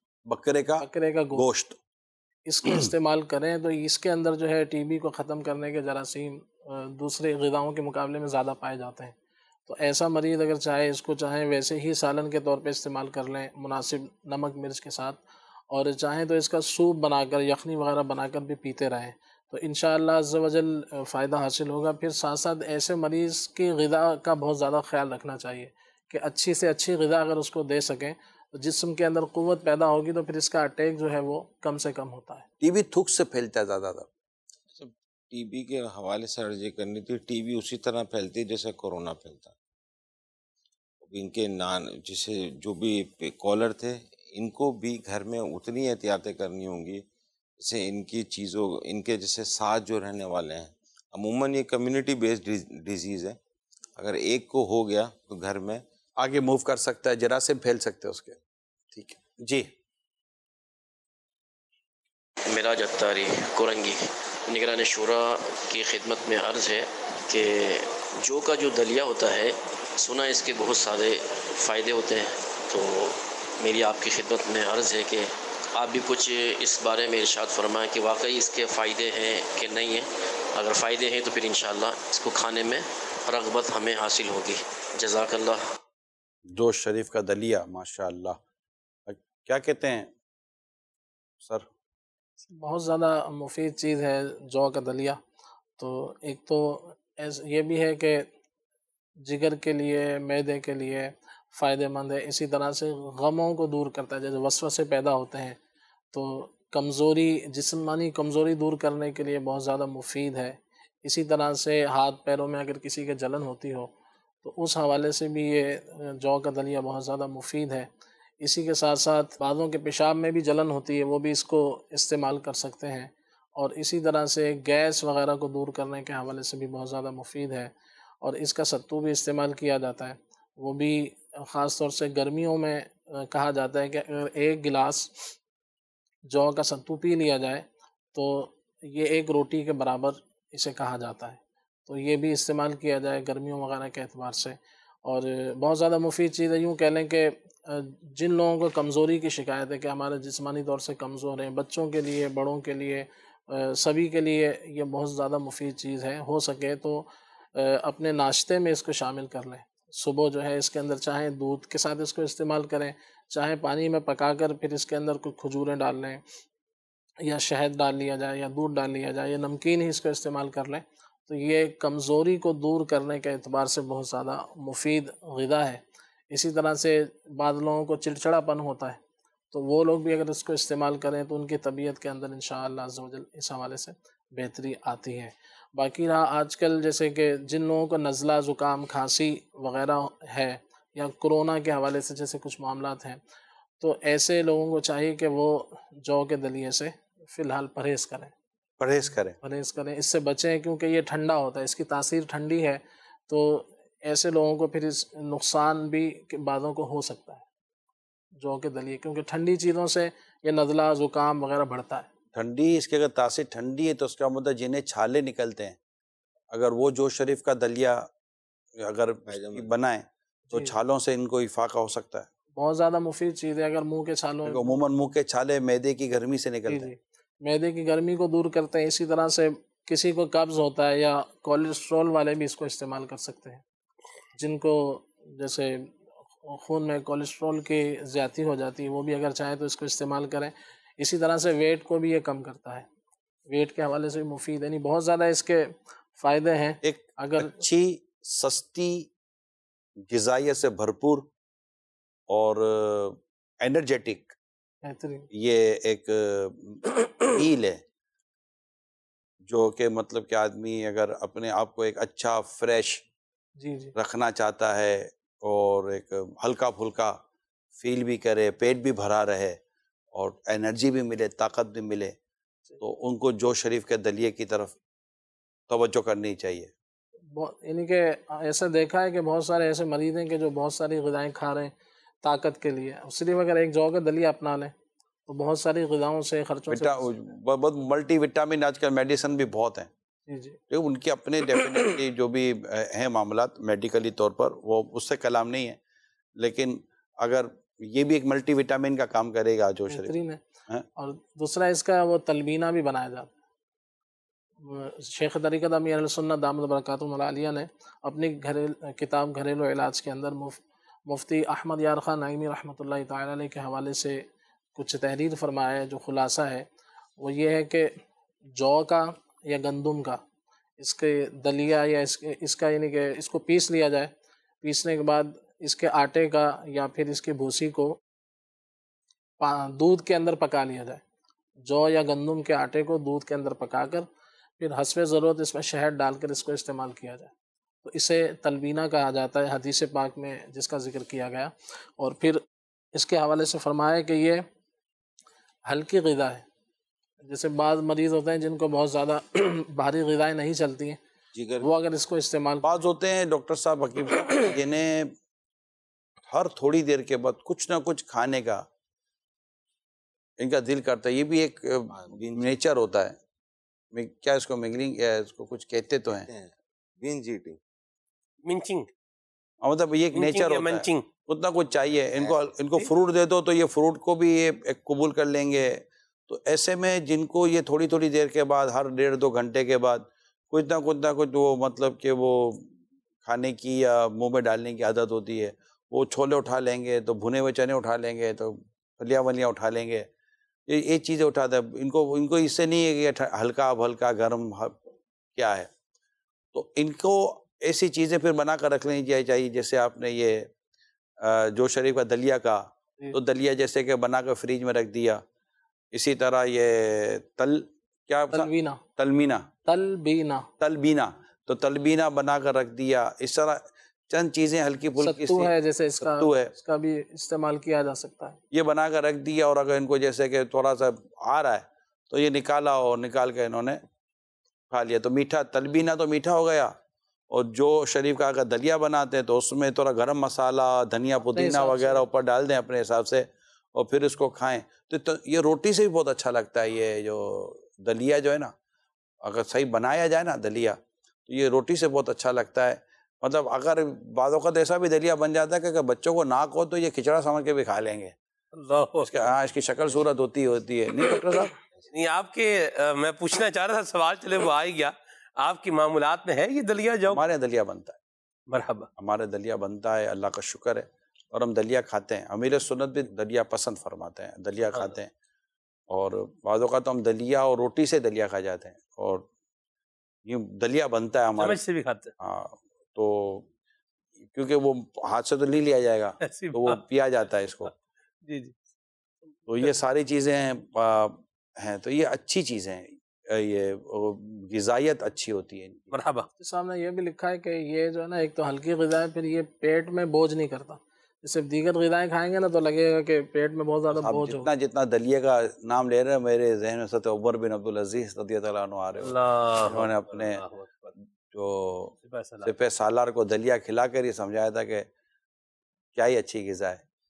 گوشت اس کو استعمال کریں، تو اس کے اندر جو ہے ٹی بی کو ختم کرنے کے جراثیم دوسرے غذاؤں کے مقابلے میں زیادہ پائے جاتے ہیں۔ تو ایسا مریض اگر چاہے، اس کو چاہیں ویسے ہی سالن کے طور پہ استعمال کر لیں مناسب نمک مرچ کے ساتھ، اور چاہیں تو اس کا سوپ بنا کر، یخنی وغیرہ بنا کر بھی پیتے رہیں، تو انشاءاللہ عز و جل فائدہ حاصل ہوگا۔ پھر ساتھ ساتھ ایسے مریض کی غذا کا بہت زیادہ خیال رکھنا چاہیے کہ اچھی سے اچھی غذا اگر اس کو دے سکیں تو جسم کے اندر قوت پیدا ہوگی، تو پھر اس کا اٹیک جو ہے وہ کم سے کم ہوتا ہے۔ ٹی بی تھوک سے پھیلتا ہے زیادہ تر۔ ٹی بی کے حوالے سے عرض کرنی تھی، ٹی بی اسی طرح پھیلتی ہے جیسے کورونا پھیلتا ہے۔ ان کے جیسے جو بھی کالر تھے، ان کو بھی گھر میں اتنی احتیاطیں کرنی ہوں گی جیسے ان کی چیزوں، ان کے جیسے ساتھ جو رہنے والے ہیں، عموماً یہ کمیونٹی بیسڈ ڈیزیز ہے، اگر ایک کو ہو گیا تو گھر میں آگے موو کر سکتا ہے، جراثیم پھیل سکتے ہیں اس کے۔ ٹھیک ہے جی۔ معراج اتاری کورنگی، نگران شورا کی خدمت میں عرض ہے کہ جو کا جو دلیا ہوتا ہے، سنا اس کے بہت سارے فائدے ہوتے ہیں، تو میری آپ کی خدمت میں عرض ہے کہ آپ بھی کچھ اس بارے میں ارشاد فرمائیں کہ واقعی اس کے فائدے ہیں کہ نہیں ہیں۔ اگر فائدے ہیں تو پھر انشاءاللہ اس کو کھانے میں رغبت ہمیں حاصل ہوگی۔ جزاک اللہ۔ جوش شریف کا دلیا، ماشاءاللہ، کیا کہتے ہیں سر؟ بہت زیادہ مفید چیز ہے جو کا دلیا۔ تو ایک تو یہ بھی ہے کہ جگر کے لیے، معدے کے لیے فائدہ مند ہے، اسی طرح سے غموں کو دور کرتا ہے، جیسے وسوسے پیدا ہوتے ہیں تو کمزوری، جسمانی کمزوری دور کرنے کے لیے بہت زیادہ مفید ہے۔ اسی طرح سے ہاتھ پیروں میں اگر کسی کے جلن ہوتی ہو تو اس حوالے سے بھی یہ جو کا دلیا بہت زیادہ مفید ہے۔ اسی کے ساتھ ساتھ بعضوں کے پیشاب میں بھی جلن ہوتی ہے، وہ بھی اس کو استعمال کر سکتے ہیں، اور اسی طرح سے گیس وغیرہ کو دور کرنے کے حوالے سے بھی بہت زیادہ مفید ہے۔ اور اس کا ستو بھی استعمال کیا جاتا ہے، وہ بھی خاص طور سے گرمیوں میں کہا جاتا ہے کہ اگر ایک گلاس جو کا ستو پی لیا جائے تو یہ ایک روٹی کے برابر اسے کہا جاتا ہے، تو یہ بھی استعمال کیا جائے گرمیوں وغیرہ کے اعتبار سے۔ اور بہت زیادہ مفید چیز ہے، یوں کہہ لیں کہ جن لوگوں کو کمزوری کی شکایت ہے کہ ہمارے جسمانی طور سے کمزور ہیں، بچوں کے لیے، بڑوں کے لیے، سبھی کے لیے یہ بہت زیادہ مفید چیز ہے۔ ہو سکے تو اپنے ناشتے میں اس کو شامل کر لیں۔ صبح جو ہے اس کے اندر چاہیں دودھ کے ساتھ اس کو استعمال کریں، چاہیں پانی میں پکا کر پھر اس کے اندر کچھ کھجوریں ڈال لیں، یا شہد ڈال لیا جائے، یا دودھ ڈال لیا جائے، یا نمکین ہی اس کو استعمال کر لیں، تو یہ کمزوری کو دور کرنے کے اعتبار سے بہت زیادہ مفید غذا ہے۔ اسی طرح سے بعض لوگوں کو چڑچڑا پن ہوتا ہے، تو وہ لوگ بھی اگر اس کو استعمال کریں تو ان کی طبیعت کے اندر انشاءاللہ عز و جل اس حوالے سے بہتری آتی ہے۔ باقی رہا آج کل جیسے کہ جن لوگوں کو نزلہ، زکام، کھانسی وغیرہ ہے، یا کرونا کے حوالے سے جیسے کچھ معاملات ہیں، تو ایسے لوگوں کو چاہیے کہ وہ جو کے دلیے سے فی الحال پرہیز کریں، اس سے بچیں، کیونکہ یہ ٹھنڈا ہوتا ہے، اس کی تاثیر ٹھنڈی ہے، تو ایسے لوگوں کو پھر اس نقصان بھی بعضوں کو ہو سکتا ہے۔ جو کے دلیے، کیونکہ ٹھنڈی چیزوں سے یہ نزلہ زکام وغیرہ بڑھتا ہے۔ ٹھنڈی، اس کی اگر تاثیر ٹھنڈی ہے تو اس کا مطلب جنہیں چھالے نکلتے ہیں، اگر وہ جو شریف کا دلیا اگر بنائیں تو چھالوں سے ان کو افاقہ ہو سکتا ہے۔ بہت زیادہ مفید چیز ہے۔ اگر منہ کے چھالوں، عموماً منہ کے چھالے معدے کی گرمی سے نکلتے ہیں، معدے کی گرمی کو دور کرتے ہیں۔ اسی طرح سے کسی کو قبض ہوتا ہے یا کولیسٹرول والے بھی اس کو استعمال کر سکتے ہیں، جن کو جیسے خون میں کولیسٹرول کی زیادتی ہو جاتی ہے، وہ بھی اگر چاہیں تو اس کو استعمال کریں۔ اسی طرح سے ویٹ کو بھی یہ کم کرتا ہے، ویٹ کے حوالے سے بھی مفید ہے، یعنی بہت زیادہ اس کے فائدے ہیں۔ ایک اگر اچھی سستی غذائیت سے بھرپور اور انرجیٹک بہترین یہ ایک میل ہے، جو کہ مطلب کہ آدمی اگر اپنے آپ کو ایک اچھا فریش رکھنا چاہتا ہے اور ایک ہلکا پھلکا فیل بھی کرے، پیٹ بھی بھرا رہے اور انرجی بھی ملے، طاقت بھی ملے، تو ان کو جو شریف کے دلیے کی طرف توجہ کرنی چاہیے۔ یعنی کہ ایسا دیکھا ہے کہ بہت سارے ایسے مریض ہیں کہ جو بہت ساری غذائیں کھا رہے ہیں طاقت کے لیے، صرف اگر ایک جو کا دلیہ اپنا لیں تو بہت ساری غذاؤں سے، خرچوں سے بہت ملٹی وٹامن، آج کل میڈیسن بھی بہت ہیں، ان کے اپنے ڈیفینیٹلی جو بھی ہیں معاملات میڈیکلی طور پر، وہ اس سے کلام نہیں ہے، لیکن اگر یہ بھی ایک ملٹی وٹامن کا کام کرے گا جو بہترین ہے۔ اور دوسرا اس کا وہ تلبینہ بھی بنایا جاتا ہے۔ شیخ طریقت امیر اہل سنت دامت برکاتہم العالیہ نے اپنی کتاب گھریلو علاج کے اندر مفتی احمد یار خان نعیمی رحمۃ اللہ تعالی علیہ کے حوالے سے کچھ تحریر فرمایا ہے۔ جو خلاصہ ہے وہ یہ ہے کہ جو کا یا گندم کا اس کے دلیہ یا اس کا یعنی کہ اس کو پیس لیا جائے، پیسنے کے بعد اس کے آٹے کا یا پھر اس کی بھوسی کو دودھ کے اندر پکا لیا جائے، جو یا گندم کے آٹے کو دودھ کے اندر پکا کر پھر حسب ضرورت اس میں شہد ڈال کر اس کو استعمال کیا جائے، تو اسے تلبینہ کہا جاتا ہے حدیث پاک میں جس کا ذکر کیا گیا۔ اور پھر اس کے حوالے سے فرمایا کہ یہ ہلکی غذا ہے، جیسے بعض مریض ہوتے ہیں جن کو بہت زیادہ بھاری غذائیں نہیں چلتی ہیں، وہ اگر اس کو استعمال، بعض ہوتے ہیں ڈاکٹر صاحب حکیم صاحب جنہیں ہر تھوڑی دیر کے بعد کچھ نہ کچھ کھانے کا ان کا دل کرتا ہے، یہ بھی ایک نیچر ہوتا ہے، کیا اس کو منگلنگ یا اس کو کچھ کہتے تو ہیں، منچنگ، مطلب یہ ایک نیچر ہوتا ہے، اتنا کچھ چاہیے ان کو فروٹ دے دو تو یہ فروٹ کو بھی یہ قبول کر لیں گے۔ تو ایسے میں جن کو یہ تھوڑی تھوڑی دیر کے بعد ہر 1.5-2 گھنٹے کے بعد کچھ نہ کچھ وہ مطلب کہ وہ کھانے کی یا منہ میں ڈالنے کی عادت ہوتی ہے، وہ چھولے اٹھا لیں گے تو بھنے ہوئے چنے اٹھا لیں گے تو پھلیاں ولیاں اٹھا لیں گے، یہ چیزیں اٹھاتا ہے، ان کو اس سے نہیں ہے کہ ہلکا اب ہلکا گرم کیا ہے، تو ان کو ایسی چیزیں پھر بنا کر رکھ لینی چاہیے، جیسے آپ نے یہ جو شریف کا دلیہ کا، تو دلیہ جیسے کہ بنا کر فریج میں رکھ دیا، اسی طرح یہ تلبینہ تو تلبینہ بنا کر رکھ دیا، اس طرح چند چیزیں ہلکی پھلکی ستو ہے جیسے اس کا بھی استعمال کیا جا سکتا ہے، یہ بنا کر رکھ دیا، اور اگر ان کو جیسے کہ تھوڑا سا آ رہا ہے تو یہ نکالا اور نکال کے انہوں نے کھا لیا، تو میٹھا تلبینہ تو میٹھا ہو گیا، اور جو شریف کا اگر دلیہ بناتے ہیں تو اس میں تھوڑا گرم مسالہ، دھنیا پودینہ وغیرہ اوپر ڈال دیں اپنے حساب سے اور پھر اس کو کھائیں، تو یہ روٹی سے بھی بہت اچھا لگتا ہے۔ یہ جو دلیہ جو ہے نا، اگر صحیح بنایا جائے نا دلیہ، تو یہ روٹی سے بہت اچھا لگتا ہے۔ مطلب اگر بعض اوقات ایسا بھی دلیہ بن جاتا ہے کہ اگر بچوں کو ناک ہو تو یہ کھچڑا سمجھ کے بھی کھا لیں گے، اس کی شکل صورت ہوتی ہے، نہیں ڈاکٹر صاحب؟ نہیں، آپ کے میں پوچھنا چاہ رہا تھا، سوال چلے وہ آ ہی گیا، آپ کی معمولات میں ہے یہ دلیہ جو؟ ہمارے دلیہ بنتا ہے، مرحبا، ہمارے دلیہ بنتا ہے، اللہ کا شکر ہے، اور ہم دلیہ کھاتے ہیں، امیر سنت بھی دلیہ پسند فرماتے ہیں، دلیہ کھاتے ہیں، اور بعض اوقات ہم دلیہ اور روٹی سے دلیہ کھا جاتے ہیں، اور یہ دلیہ بنتا ہے ہمارے چمچ سے بھی کھاتے ہیں، ہاں، تو کیونکہ وہ ہاتھ سے تو نہیں لیا جائے گا تو وہ پیا جاتا ہے اس کو، جی، تو یہ ساری چیزیں ہیں، تو یہ اچھی چیزیں ہیں، یہ غذائیت اچھی ہوتی ہے۔ مرحبا، سامنے یہ بھی لکھا ہے کہ یہ جو ہے نا، ایک تو ہلکی غذا ہے، پھر یہ پیٹ میں بوجھ نہیں کرتا، جیسے دیگر غذائیں کھائیں گے نا تو لگے گا کہ پیٹ میں بہت زیادہ بوجھ ہو۔ جتنا دلیہ کا نام لے رہے ہیں میرے ذہن میں حضرت عمر بن عبدالعزیز رضی اللہ عنہ آ رہے ہیں، انہوں نے اپنے جو سپہ سالار کو دلیہ کھلا کر یہ سمجھایا تھا کہ کیا ہی اچھی غذا ہے،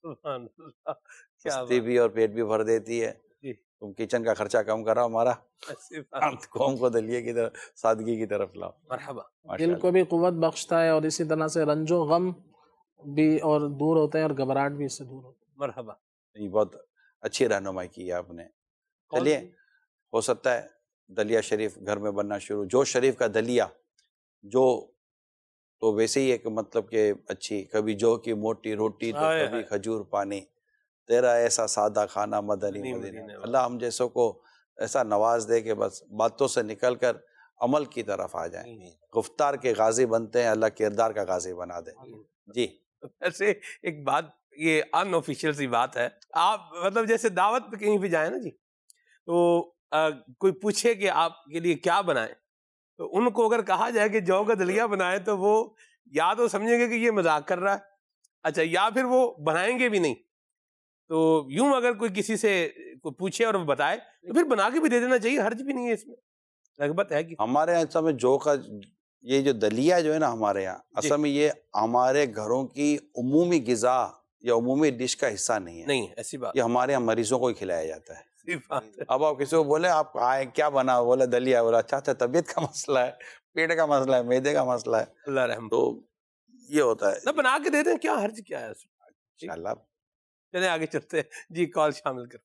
سبحان اللہ، کیا سستی بات بھی اور پیٹ بھی بھر دیتی ہے. جی. تم کچن کا خرچہ کم کراؤ ہمارا، ایسی بات. قوم کو دلیے کی طرف، سادگی کی طرف لاؤ. مرحبا. دل کو بھی قوت بخشتا ہے، اور اسی طرح سے رنج و غم بھی اور دور ہوتے ہیں، اور گھبراہٹ بھی اس سے دور ہوتی ہے. مرحبا. یہ بہت اچھی رہنمائی کی ہے آپ نے. چلیے، ہو سکتا ہے دلیا شریف گھر میں بننا شروع. جو شریف کا دلیا، جو تو ویسے ہی ایک مطلب کہ اچھی، کبھی جو کی موٹی روٹی تو کبھی کھجور پانی، تیرا ایسا سادہ کھانا مدنی مدینہ. اللہ ہم جیسوں کو ایسا نواز دے کہ بس باتوں سے نکل کر عمل کی طرف آ جائیں، گفتار کے غازی بنتے ہیں، اللہ کردار کا غازی بنا دے. جی. ایسے ایک بات، یہ ان آفیشیل سی بات ہے، آپ مطلب جیسے دعوت پہ کہیں بھی جائیں نا جی، تو کوئی پوچھے کہ آپ کے لیے کیا بنائیں، تو ان کو اگر کہا جائے کہ جو کا دلیا بنائے تو وہ یا تو سمجھیں گے کہ یہ مذاق کر رہا ہے، اچھا، یا پھر وہ بنائیں گے بھی نہیں. تو یوں اگر کوئی کسی سے کوئی پوچھے اور وہ بتائے تو پھر بنا کے بھی دے دینا چاہیے، حرج بھی نہیں ہے اس میں، رغبت ہے کہ ہمارے یہاں اصل میں جو کا یہ جو دلیا جو ہے نا ہمارے یہاں اصل میں یہ ہمارے گھروں کی عمومی غذا یا عمومی ڈش کا حصہ نہیں ہے. نہیں، ایسی بات. یہ ہمارے یہاں مریضوں کو ہی کھلایا جاتا ہے. بات ہے. اب آپ کسی کو بولے آپ آئے کیا بنا، بولا دلیا، بولا اچھا طبیعت کا مسئلہ ہے، پیٹ کا مسئلہ ہے، معدے کا مسئلہ ہے، اللہ رحم. تو یہ ہوتا ہے. نہ بنا کے دے دیں، کیا حرج کیا ہے اس میں. انشاءاللہ. چلیں آگے چلتے ہیں جی، کال شامل کر.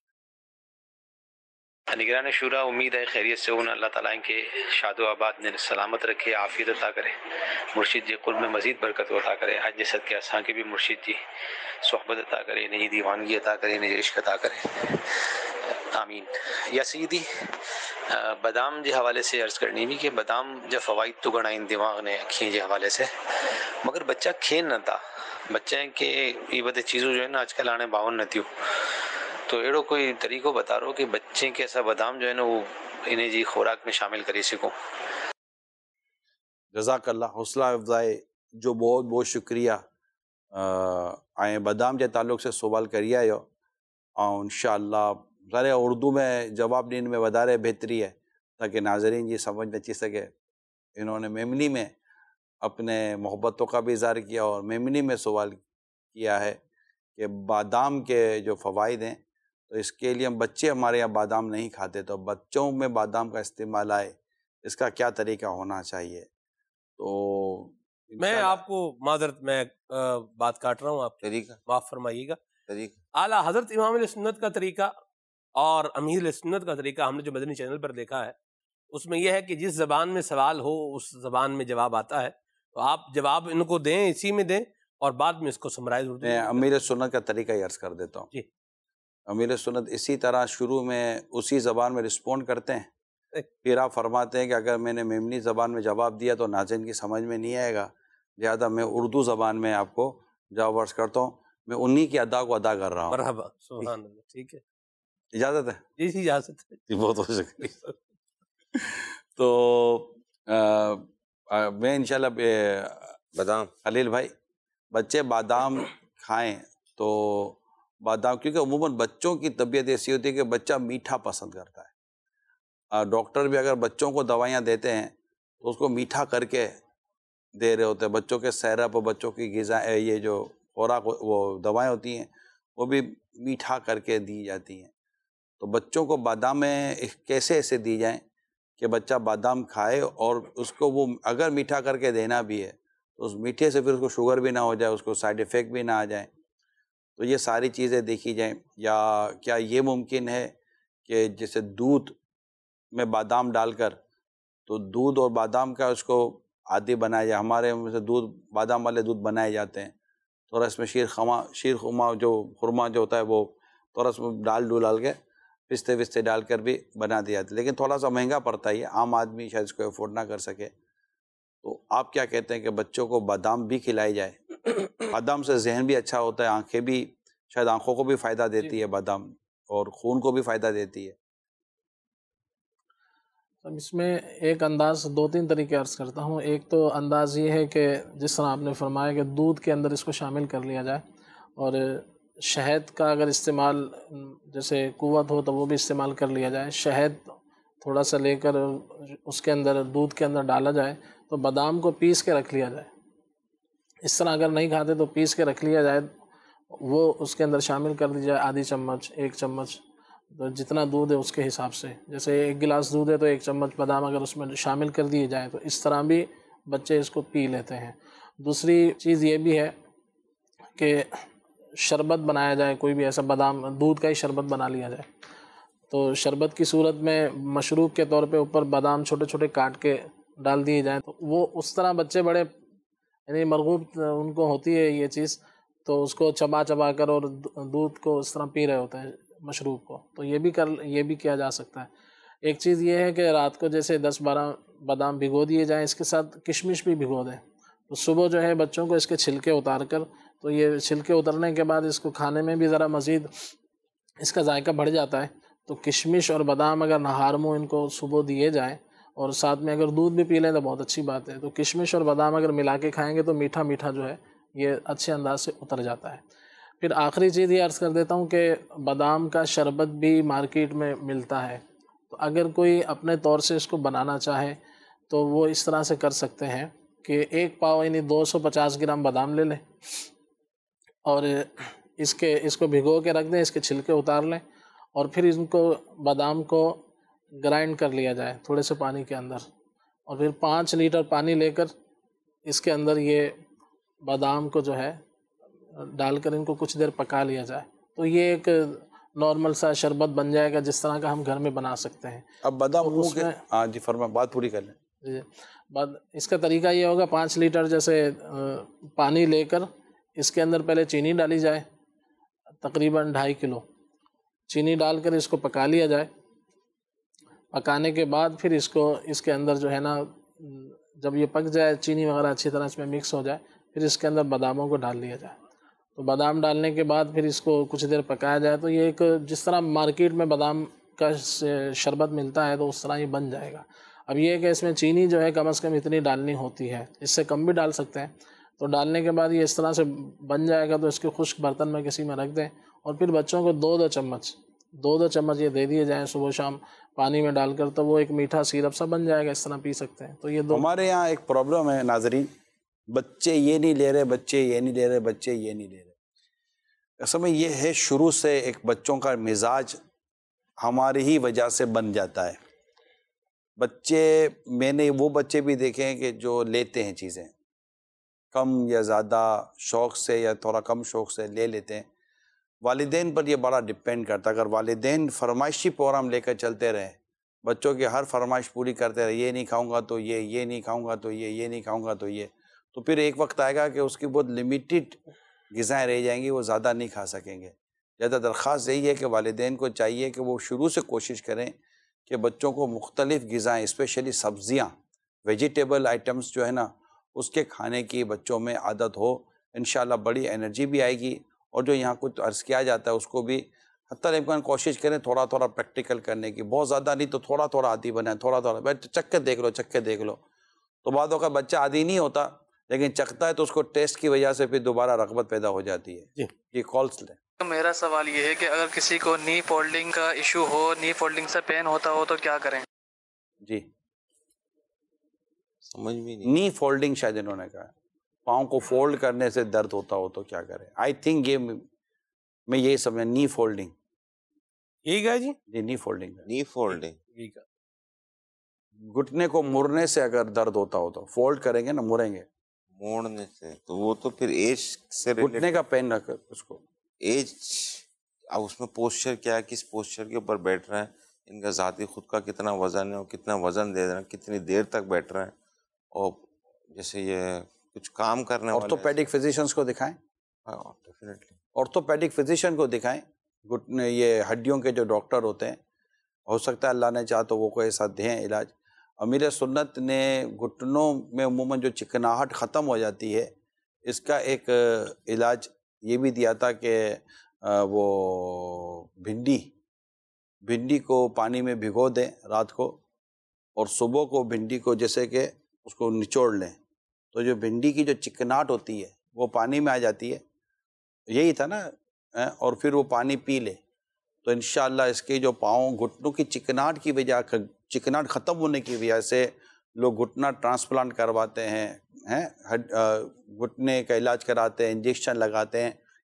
نگران شورا، امید ہے خیریت سے ہوں. اللہ تعالیٰ ان کے شاد و آباد نے سلامت رکھے، عافیت عطا کرے، مرشد جی قرب میں مزید برکت عطا کرے، حج جسد کے اساں کے بھی مرشد جی صحبت عطا کرے، نئی دیوانگی عطا کرے، نئی عشق عطا کرے، آمین. یا سیدی بادام جی حوالے سے عرض کرنی بھی کہ بادام جب فوائد تو گھنا ان دماغ نے کھیں جی حوالے سے، مگر بچہ کھین نہ تھا. بچہ کے یہ بدے چیزوں جو ہے نا آج کل آنے باون نہ تھیوں، تو ایڑو کوئی طریقہ بتا رہو کہ بچے کے ایسا بادام جو ہے نا وہ انہیں جی خوراک میں شامل کری سکوں. جزاک اللہ، حوصلہ افزائی جو بہت بہت شکریہ. آئیں بادام کے تعلق سے سوال کریے ہو، اور انشاءاللہ ذرا اردو میں جواب دین میں ودارے بہتری ہے تاکہ ناظرین جی سمجھ نچی سکے. انہوں نے میمنی میں اپنے محبتوں کا بھی اظہار کیا اور میمنی میں سوال کیا ہے کہ بادام کے جو فوائد ہیں، تو اس کے لیے ہم بچے ہمارے یہاں بادام نہیں کھاتے، تو بچوں میں بادام کا استعمال آئے، اس کا کیا طریقہ ہونا چاہیے. تو میں آپ کو معذرت میں بات کاٹ رہا ہوں، آپ طریقہ معاف فرمائیے گا. طریقہ اعلیٰ حضرت امام علیہ سنت کا طریقہ اور امیر علیہ سنت کا طریقہ ہم نے جو مدنی چینل پر دیکھا ہے، اس میں یہ ہے کہ جس زبان میں سوال ہو اس زبان میں جواب آتا ہے، تو آپ جواب ان کو دیں، اسی میں دیں، اور بعد میں اس کو سمرائز اردو میں امیر سنت کا طریقہ ہی عرض کر دیتا ہوں. جی. امیر سنت اسی طرح شروع میں اسی زبان میں رسپونڈ کرتے ہیں، پھر آپ فرماتے ہیں کہ اگر میں نے میمنی زبان میں جواب دیا تو ناظرین کی سمجھ میں نہیں آئے گا، لہٰذا میں اردو زبان میں آپ کو جواب عرض کرتا ہوں. میں انہی کی ادا کو ادا کر رہا ہوں. مرحبا، سبحان اللہ. ٹھیک ہے، اجازت ہے؟ جی جی اجازت ہے. جی بہت بہت شکریہ. تو میں انشاءاللہ بادام خلیل بھائی، بچے بادام کھائیں تو بادام، کیونکہ عموماً بچوں کی طبیعت ایسی ہوتی ہے کہ بچہ میٹھا پسند کرتا ہے. ڈاکٹر بھی اگر بچوں کو دوائیاں دیتے ہیں تو اس کو میٹھا کر کے دے رہے ہوتے ہیں. بچوں کے سیرپ، بچوں کی غذا، یہ جو خوراک وہ دوائیں ہوتی ہیں وہ بھی میٹھا کر کے دی جاتی ہیں. تو بچوں کو بادام کیسے ایسے دی جائیں کہ بچہ بادام کھائے، اور اس کو وہ اگر میٹھا کر کے دینا بھی ہے تو اس میٹھے سے پھر اس کو شوگر بھی نہ ہو جائے، اس کو سائیڈ ایفیکٹ بھی نہ آ جائیں. تو یہ ساری چیزیں دیکھی جائیں. یا کیا یہ ممکن ہے کہ جیسے دودھ میں بادام ڈال کر، تو دودھ اور بادام کا اس کو عادی بنایا جائے. ہمارے میں سے دودھ، بادام والے دودھ بنائے جاتے ہیں، تھوڑا اس میں شیر خرما جو خرما جو ہوتا ہے وہ تھوڑا اس میں ڈال کے پستے وستے ڈال کر بھی بنا دیا جاتا ہے، لیکن تھوڑا سا مہنگا پڑتا ہے، عام آدمی شاید اس کو افورڈ نہ کر سکے. تو آپ کیا کہتے ہیں کہ بچوں کو بادام بھی کھلائی جائے؟ بادام سے ذہن بھی اچھا ہوتا ہے، آنکھیں بھی، شاید آنکھوں کو بھی فائدہ دیتی ہے بادام، اور خون کو بھی فائدہ دیتی ہے. اب اس میں ایک انداز، دو تین طریقے عرض کرتا ہوں. ایک تو انداز یہ ہے کہ جس طرح آپ نے فرمایا کہ دودھ کے اندر اس کو شامل کر لیا جائے، اور شہد کا اگر استعمال جیسے قوت ہو تو وہ بھی استعمال کر لیا جائے. شہد تھوڑا سا لے کر اس کے اندر، دودھ کے اندر ڈالا جائے، تو بادام کو پیس کے رکھ لیا جائے. اس طرح اگر نہیں کھاتے تو پیس کے رکھ لیا جائے، وہ اس کے اندر شامل کر دی جائے، آدھی چمچ، 1 چمچ، تو جتنا دودھ ہے اس کے حساب سے، جیسے 1 گلاس دودھ ہے تو 1 چمچ بادام اگر اس میں شامل کر دیے جائیں تو اس طرح بھی بچے اس کو پی لیتے ہیں۔ دوسری چیز یہ بھی ہے کہ شربت بنایا جائے، کوئی بھی ایسا بادام دودھ کا ہی شربت بنا لیا جائے، تو شربت کی صورت میں مشروب کے طور پہ اوپر بادام چھوٹے چھوٹے کاٹ کے ڈال دیے جائیں، تو وہ اس طرح بچے بڑے یعنی مرغوب ان کو ہوتی ہے یہ چیز، تو اس کو چبا چبا کر اور دودھ کو اس طرح پی رہے ہوتے ہیں مشروب کو، تو یہ بھی کیا جا سکتا ہے۔ ایک چیز یہ ہے کہ رات کو جیسے 10-12 بادام بھگو دیے جائیں، اس کے ساتھ کشمش بھی بھگو دیں، تو صبح جو ہے بچوں کو اس کے چھلکے اتار کر، تو یہ چھلکے اترنے کے بعد اس کو کھانے میں بھی ذرا مزید اس کا ذائقہ بڑھ جاتا ہے، تو کشمش اور بادام اگر نہار منہ ان کو صبح دیے جائیں اور ساتھ میں اگر دودھ بھی پی لیں تو بہت اچھی بات ہے، تو کشمش اور بادام اگر ملا کے کھائیں گے تو میٹھا میٹھا جو ہے یہ اچھے انداز سے اتر جاتا ہے۔ پھر آخری چیز یہ عرض کر دیتا ہوں کہ بادام کا شربت بھی مارکیٹ میں ملتا ہے، تو اگر کوئی اپنے طور سے اس کو بنانا چاہے تو وہ اس طرح سے کر سکتے ہیں کہ 1 پاؤ یعنی 250 گرام بادام لے لیں اور اس کو بھگو کے رکھ دیں، اس کے چھلکے اتار لیں اور پھر ان کو بادام کو گرائنڈ کر لیا جائے تھوڑے سے پانی کے اندر، اور پھر 5 لیٹر پانی لے کر اس کے اندر یہ بادام کو جو ہے ڈال کر ان کو کچھ دیر پکا لیا جائے، تو یہ ایک نارمل سا شربت بن جائے گا جس طرح کا ہم گھر میں بنا سکتے ہیں۔ اب بادام جی فرما، بات پوری کر لیں۔ جی، اس کا طریقہ یہ ہوگا 5 لیٹر جیسے پانی لے کر اس کے اندر پہلے چینی ڈالی جائے، تقریباً 2.5 کلو چینی ڈال کر اس کو پکا لیا جائے، پکانے کے بعد پھر اس کے اندر جو ہے نا جب یہ پک جائے، چینی وغیرہ اچھی طرح اس میں مکس ہو جائے، پھر اس کے اندر باداموں کو ڈال دیا جائے، تو بادام ڈالنے کے بعد پھر اس کو کچھ دیر پکایا جائے، تو یہ ایک جس طرح مارکیٹ میں بادام کا شربت ملتا ہے تو اس طرح یہ بن جائے گا۔ اب یہ ہے کہ اس میں چینی جو ہے کم از کم اتنی ڈالنی ہوتی ہے، اس سے کم بھی ڈال سکتے ہیں، تو ڈالنے کے بعد یہ اس طرح سے بن جائے گا، تو اس کے خشک برتن میں کسی میں رکھ دیں اور پھر بچوں کو 2 چمچ یہ دے دیے جائیں صبح شام پانی میں ڈال کر، تو وہ ایک میٹھا سیرپ سا بن جائے گا، اس طرح پی سکتے ہیں۔ تو یہ ہمارے یہاں ایک پرابلم ہے ناظرین، بچے یہ نہیں لے رہے، بچے یہ نہیں لے رہے، بچے یہ نہیں لے رہے۔ اصل میں یہ ہے شروع سے ایک بچوں کا مزاج ہماری ہی وجہ سے بن جاتا ہے۔ بچے، میں نے وہ بچے بھی دیکھے ہیں کہ جو لیتے ہیں چیزیں کم یا زیادہ شوق سے یا تھوڑا کم شوق سے لے لیتے ہیں، والدین پر یہ بڑا ڈپینڈ کرتا ہے۔ اگر والدین فرمائشی پروگرام لے کر چلتے رہے، بچوں کی ہر فرمائش پوری کرتے رہے، یہ نہیں کھاؤں گا تو یہ نہیں کھاؤں گا تو یہ نہیں کھاؤں گا تو پھر ایک وقت آئے گا کہ اس کی بہت لمیٹڈ غذائیں رہ جائیں گی، وہ زیادہ نہیں کھا سکیں گے۔ زیادہ درخواست یہی ہے کہ والدین کو چاہیے کہ وہ شروع سے کوشش کریں کہ بچوں کو مختلف غذائیں، اسپیشلی سبزیاں، ویجیٹیبل آئٹمس جو ہے نا، اس کے کھانے کی بچوں میں عادت ہو، انشاءاللہ بڑی انرجی بھی آئے گی، اور جو یہاں کچھ عرض کیا جاتا ہے اس کو بھی حتی الامکان کوشش کریں تھوڑا تھوڑا پریکٹیکل کرنے کی، بہت زیادہ نہیں تو تھوڑا تھوڑا عادی بنائیں، تھوڑا تھوڑا چکھ کے دیکھ لو، تو بعد اوقات بچہ عادی نہیں ہوتا لیکن چکھتا ہے تو اس کو ٹیسٹ کی وجہ سے پھر دوبارہ رغبت پیدا ہو جاتی ہے۔ جی کالس لیں۔ میرا سوال یہ ہے کہ اگر کسی کو نی فولڈنگ کا ایشو ہو، نی فولڈنگ سے پین ہوتا ہو تو کیا کریں؟ جی سمجھ بھی نہیں، نی فولڈنگ شاید انہوں نے کہا، پاؤں کو فولڈ کرنے سے درد ہوتا ہو تو کیا کریں؟ آئی تھنک یہ میں یہی سمجھا، نی فولڈنگ یہی کہا جی، نی فولڈنگ، نی فولڈنگ، گھٹنے کو مڑنے سے اگر درد ہوتا ہو تو فولڈ کریں گے نا، مڑیں گے، موڑنے سے، تو وہ تو پھر ایج سے گھٹنے کا پین رکھ اس کو ایج، اب اس میں پوسچر کیا ہے، کس پوسچر کے اوپر بیٹھ رہے ہیں، ان کا ذاتی خود کا کتنا وزن ہے اور کتنا وزن دے رہے ہیں، کتنی دیر تک بیٹھ رہے ہیں، اور جیسے یہ کچھ کام کرنے والے آرتھوپیڈک فزیشنز کو دکھائیں، ڈیفینیٹلی آرتھوپیڈک فزیشین کو دکھائیں، گھٹنے یہ ہڈیوں کے جو ڈاکٹر ہوتے ہیں، ہو سکتا ہے اللہ نے چاہا تو وہ کوئی ایسا دیں علاج۔ امیر سنت نے گھٹنوں میں عموماً جو چکناہٹ ختم ہو جاتی ہے، اس کا ایک علاج یہ بھی دیا تھا کہ وہ بھنڈی کو پانی میں بھگو دیں رات کو، اور صبح کو بھنڈی کو جیسے کہ اس کو نچوڑ لیں، تو جو بھنڈی کی جو چکناہٹ ہوتی ہے وہ پانی میں آ جاتی ہے، یہی تھا نا، اور پھر وہ پانی پی لے تو انشاءاللہ اس کے جو پاؤں گھٹنوں کی چکناہٹ کی وجہ، چکناہٹ ختم ہونے کی وجہ سے لوگ گھٹنا ٹرانسپلانٹ کرواتے ہیں، گھٹنے کا علاج کراتے ہیں، انجیکشن لگاتے ہیں،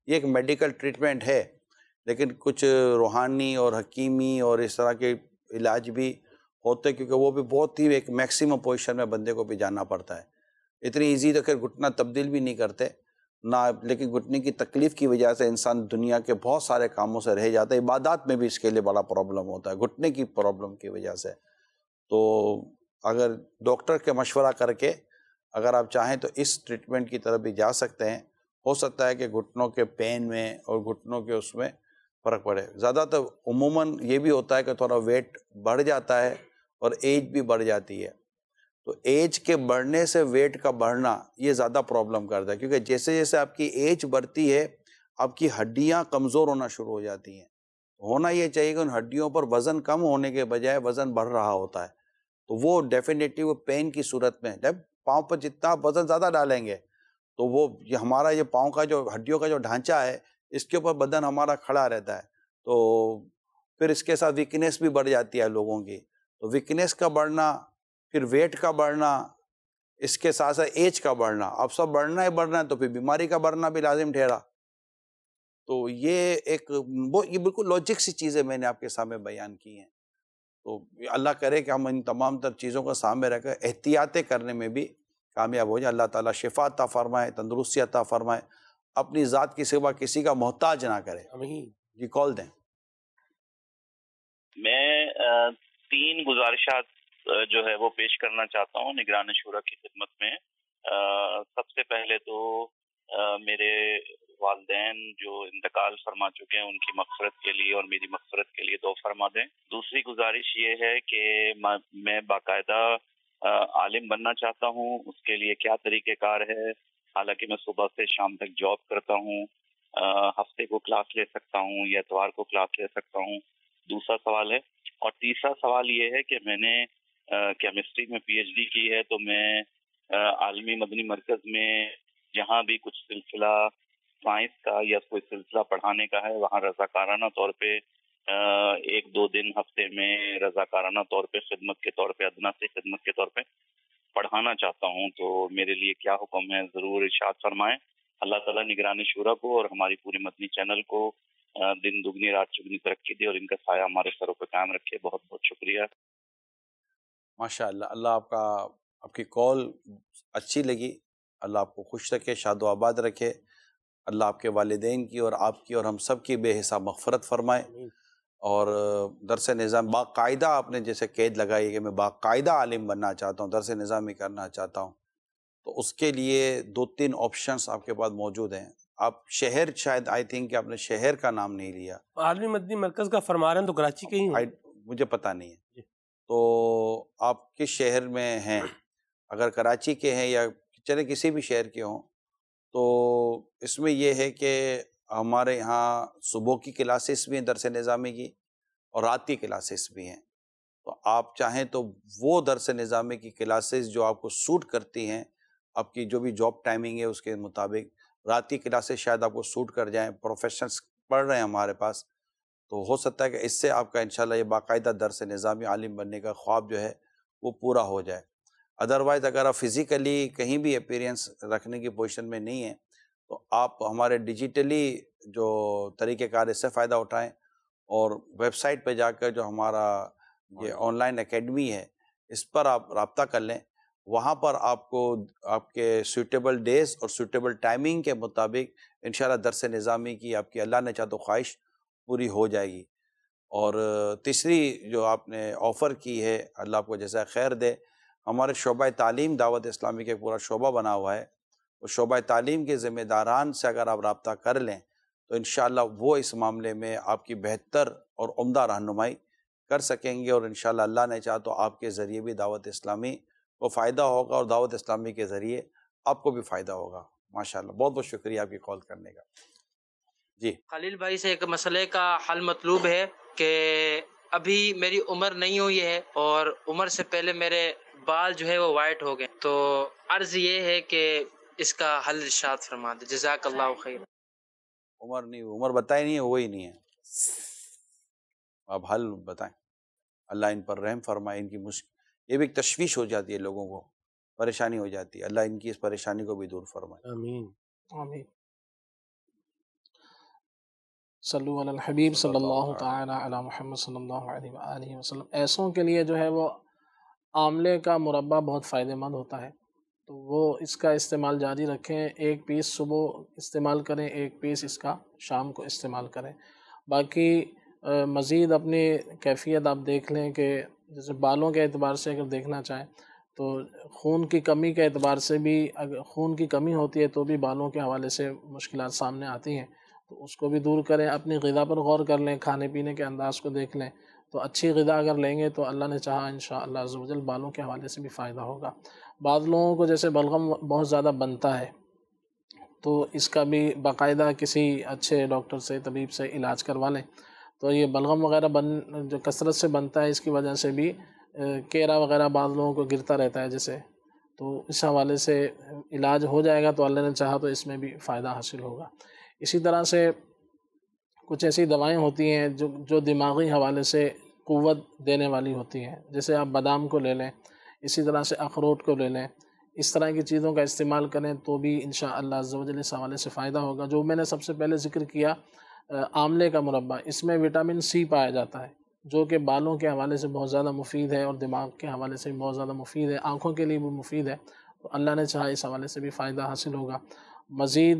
یہ ایک میڈیکل ٹریٹمنٹ ہے، لیکن کچھ روحانی اور حکیمی اور اس طرح کے علاج بھی ہوتے ہیں، کیونکہ وہ بھی بہت ہی ایک میکسیمم پوزیشن میں بندے کو بھی جانا پڑتا ہے۔ اتنی ایزی تو خیر گھٹنا تبدیل بھی نہیں کرتے نہ، لیکن گھٹنے کی تکلیف کی وجہ سے انسان دنیا کے بہت سارے کاموں سے رہ جاتا ہے، عبادات میں بھی اس کے لیے بڑا پرابلم ہوتا ہے گھٹنے کی پرابلم کی وجہ سے۔ تو اگر ڈاکٹر کے مشورہ کر کے اگر آپ چاہیں تو اس ٹریٹمنٹ کی طرف بھی جا سکتے ہیں، ہو سکتا ہے کہ گھٹنوں کے پین میں اور گھٹنوں کے اس میں فرق پڑے۔ زیادہ تر عموماً یہ بھی ہوتا ہے کہ تھوڑا ویٹ بڑھ جاتا ہے اور ایج بھی بڑھ جاتی ہے، تو ایج کے بڑھنے سے ویٹ کا بڑھنا یہ زیادہ پرابلم کرتا ہے، کیونکہ جیسے جیسے آپ کی ایج بڑھتی ہے آپ کی ہڈیاں کمزور ہونا شروع ہو جاتی ہیں۔ ہونا یہ چاہیے کہ ان ہڈیوں پر وزن کم ہونے کے بجائے وزن بڑھ رہا ہوتا ہے، تو وہ ڈیفینیٹلی وہ پین کی صورت میں، جب پاؤں پر جتنا آپ وزن زیادہ ڈالیں گے تو وہ ہمارا یہ پاؤں کا جو ہڈیوں کا جو ڈھانچہ ہے اس کے اوپر بدن ہمارا کھڑا رہتا ہے، تو پھر اس کے ساتھ ویکنیس بھی بڑھ جاتی ہے لوگوں کی، تو ویکنیس کا بڑھنا، پھر ویٹ کا بڑھنا، اس کے ساتھ ساتھ ایج کا بڑھنا، اب سب بڑھنا ہی بڑھنا ہے تو پھر بیماری کا بڑھنا بھی لازم ٹھہرا۔ تو یہ یہ بالکل لاجک سی چیزیں میں نے آپ کے سامنے بیان کی ہیں، تو اللہ کرے کہ ہم ان تمام تر چیزوں کو سامنے رکھ کر احتیاطیں کرنے میں بھی کامیاب ہو جائیں۔ اللہ تعالیٰ شفا عطا فرمائے، تندرستی عطا فرمائے، اپنی ذات کی سوا کسی کا محتاج نہ کرے۔ جی کال دیں۔ میں 3 گزارشات جو ہے وہ پیش کرنا چاہتا ہوں نگران شورا کی خدمت میں۔ سب سے پہلے تو میرے والدین جو انتقال فرما چکے ہیں ان کی مغفرت کے لیے اور میری مغفرت کے لیے دعا فرما دیں۔ دوسری گزارش یہ ہے کہ میں باقاعدہ عالم بننا چاہتا ہوں، اس کے لیے کیا طریقہ کار ہے؟ حالانکہ میں صبح سے شام تک جاب کرتا ہوں، ہفتے کو کلاس لے سکتا ہوں یا اتوار کو کلاس لے سکتا ہوں، دوسرا سوال ہے۔ اور تیسرا سوال یہ ہے کہ میں نے کیمسٹری میں پی ایچ ڈی کی ہے، تو میں عالمی مدنی مرکز میں جہاں بھی کچھ سلسلہ سائنس کا یا کوئی سلسلہ پڑھانے کا ہے وہاں رضاکارانہ طور پہ 1-2 دن ہفتے میں رضاکارانہ طور پہ خدمت کے طور پہ، ادنا سے خدمت کے طور پہ پڑھانا چاہتا ہوں، تو میرے لیے کیا حکم ہے ضرور ارشاد فرمائیں۔ اللہ تعالیٰ نگران شورا کو اور ہماری پوری مدنی چینل کو دن دگنی رات چگنی ترقی دے اور ان کا سایہ ہمارے سروں پہ قائم رکھے۔ بہت بہت شکریہ۔ ماشاء اللہ، اللہ آپ کی کال اچھی لگی، اللہ آپ کو خوش رکھے، شاد و آباد رکھے، اللہ آپ کے والدین کی اور آپ کی اور ہم سب کی بے حساب مغفرت فرمائے۔ اور درس نظام باقاعدہ آپ نے جیسے قید لگائی کہ میں باقاعدہ عالم بننا چاہتا ہوں، درس نظامی کرنا چاہتا ہوں، تو اس کے لیے 2-3 آپشنس آپ کے پاس موجود ہیں۔ آپ شہر، شاید آئی تھنک کہ آپ نے شہر کا نام نہیں لیا۔ عالمی مدنی مرکز کا فرما رہے ہیں تو کراچی کے ہی ہیں؟ مجھے پتہ نہیں ہے، تو آپ کس شہر میں ہیں؟ اگر کراچی کے ہیں یا چلے کسی بھی شہر کے ہوں، تو اس میں یہ ہے کہ ہمارے یہاں صبح کی کلاسز بھی ہیں درس نظامی کی اور رات کی کلاسز بھی ہیں، تو آپ چاہیں تو وہ درس نظامی کی کلاسز جو آپ کو سوٹ کرتی ہیں، آپ کی جو بھی جاب ٹائمنگ ہے اس کے مطابق، رات کی کلاسز شاید آپ کو سوٹ کر جائیں، پروفیشنلز پڑھ رہے ہیں ہمارے پاس، تو ہو سکتا ہے کہ اس سے آپ کا انشاءاللہ یہ باقاعدہ درس نظامی عالم بننے کا خواب جو ہے وہ پورا ہو جائے۔ ادروائز اگر آپ فزیکلی کہیں بھی اپیرینس رکھنے کی پوزیشن میں نہیں ہیں تو آپ ہمارے ڈیجیٹلی جو طریقہ کار اس سے فائدہ اٹھائیں، اور ویب سائٹ پہ جا کر جو ہمارا یہ آن لائن اکیڈمی ہے اس پر آپ رابطہ کر لیں، وہاں پر آپ کو آپ کے سوٹیبل ڈیز اور سوٹیبل ٹائمنگ کے مطابق انشاءاللہ درس نظامی کی آپ کی اللہ نے چاہ تو خواہش پوری ہو جائے گی۔ اور تیسری جو آپ نے آفر کی ہے، اللہ آپ کو جزائے خیر دے، ہمارے شعبہ تعلیم دعوت اسلامی کے پورا شعبہ بنا ہوا ہے، تو شعبہ تعلیم کے ذمہ داران سے اگر آپ رابطہ کر لیں تو انشاءاللہ وہ اس معاملے میں آپ کی بہتر اور عمدہ رہنمائی کر سکیں گے، اور انشاءاللہ اللہ نے چاہا تو آپ کے ذریعے بھی دعوت اسلامی کو فائدہ ہوگا اور دعوت اسلامی کے ذریعے آپ کو بھی فائدہ ہوگا۔ ماشاءاللہ، بہت بہت شکریہ آپ کی کال کرنے کا۔ جی خلیل بھائی سے ایک مسئلے کا حل مطلوب ہے کہ ابھی میری عمر نہیں ہوئی ہے اور عمر سے پہلے میرے بال جو ہے وہ وائٹ ہو گئے، تو عرض یہ ہے کہ اس کا حل ارشاد فرما دے، جزاک اللہ خیر۔ عمر نہیں، عمر بتائی نہیں ہے، وہی نہیں ہے، آپ حل بتائیں، اللہ ان پر رحم فرمائے۔ ان کی یہ بھی ایک تشویش ہو جاتی ہے، لوگوں کو پریشانی ہو جاتی ہے، اللہ ان کی اس پریشانی کو بھی دور فرمائے۔ آمین آمین۔ صلو علی الحبیب صلی اللہ تعالی علی محمد صلی اللہ علیہ وآلہ وسلم۔ ایسوں کے لیے جو ہے وہ آملے کا مربع بہت فائدہ مند ہوتا ہے، تو وہ اس کا استعمال جاری رکھیں، ایک پیس صبح استعمال کریں، ایک پیس اس کا شام کو استعمال کریں۔ باقی مزید اپنی کیفیت آپ دیکھ لیں کہ جیسے بالوں کے اعتبار سے اگر دیکھنا چاہیں تو خون کی کمی کے اعتبار سے بھی، اگر خون کی کمی ہوتی ہے تو بھی بالوں کے حوالے سے مشکلات سامنے آتی ہیں، تو اس کو بھی دور کریں۔ اپنی غذا پر غور کر لیں، کھانے پینے کے انداز کو دیکھ لیں، تو اچھی غذا اگر لیں گے تو اللہ نے چاہا انشاءاللہ عز و جل بالوں کے حوالے سے بھی فائدہ ہوگا۔ بعض لوگوں کو جیسے بلغم بہت زیادہ بنتا ہے تو اس کا بھی باقاعدہ کسی اچھے ڈاکٹر سے، طبیب سے علاج کروا لیں، تو یہ بلغم وغیرہ جو کثرت سے بنتا ہے اس کی وجہ سے بھی کیرا وغیرہ بعض لوگوں کو گرتا رہتا ہے جیسے، تو اس حوالے سے علاج ہو جائے گا تو اللہ نے چاہا تو اس میں بھی فائدہ حاصل ہوگا۔ اسی طرح سے کچھ ایسی دوائیں ہوتی ہیں جو دماغی حوالے سے قوت دینے والی ہوتی ہیں، جیسے آپ بادام کو لے لیں، اسی طرح سے اخروٹ کو لے لیں، اس طرح کی چیزوں کا استعمال کریں تو بھی انشاءاللہ عز و جل اس حوالے سے فائدہ ہوگا۔ جو میں نے سب سے پہلے ذکر کیا آملے کا مربع، اس میں وٹامن سی پایا جاتا ہے جو کہ بالوں کے حوالے سے بہت زیادہ مفید ہے اور دماغ کے حوالے سے بھی بہت زیادہ مفید ہے، آنکھوں کے لیے بھی مفید ہے، تو اللہ نے چاہا اس حوالے سے بھی فائدہ حاصل ہوگا۔ مزید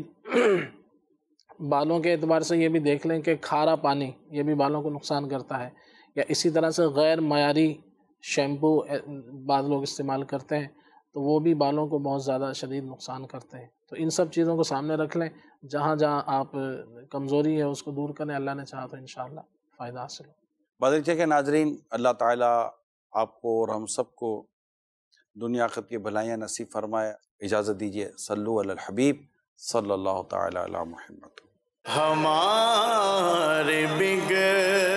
بالوں کے اعتبار سے یہ بھی دیکھ لیں کہ کھارا پانی یہ بھی بالوں کو نقصان کرتا ہے، یا اسی طرح سے غیر معیاری شیمپو بعض لوگ استعمال کرتے ہیں تو وہ بھی بالوں کو بہت زیادہ شدید نقصان کرتے ہیں، تو ان سب چیزوں کو سامنے رکھ لیں، جہاں جہاں آپ کمزوری ہے اس کو دور کریں، اللہ نے چاہا تو انشاءاللہ فائدہ حاصل ہو۔ بادریچے کے ناظرین، اللہ تعالیٰ آپ کو اور ہم سب کو دنیا آخرت کی بھلائیاں نصیب فرمائے۔ اجازت دیجیے، صلو علی الحبیب صلی اللہ تعالی علی محمد۔ ہمارے بگڑ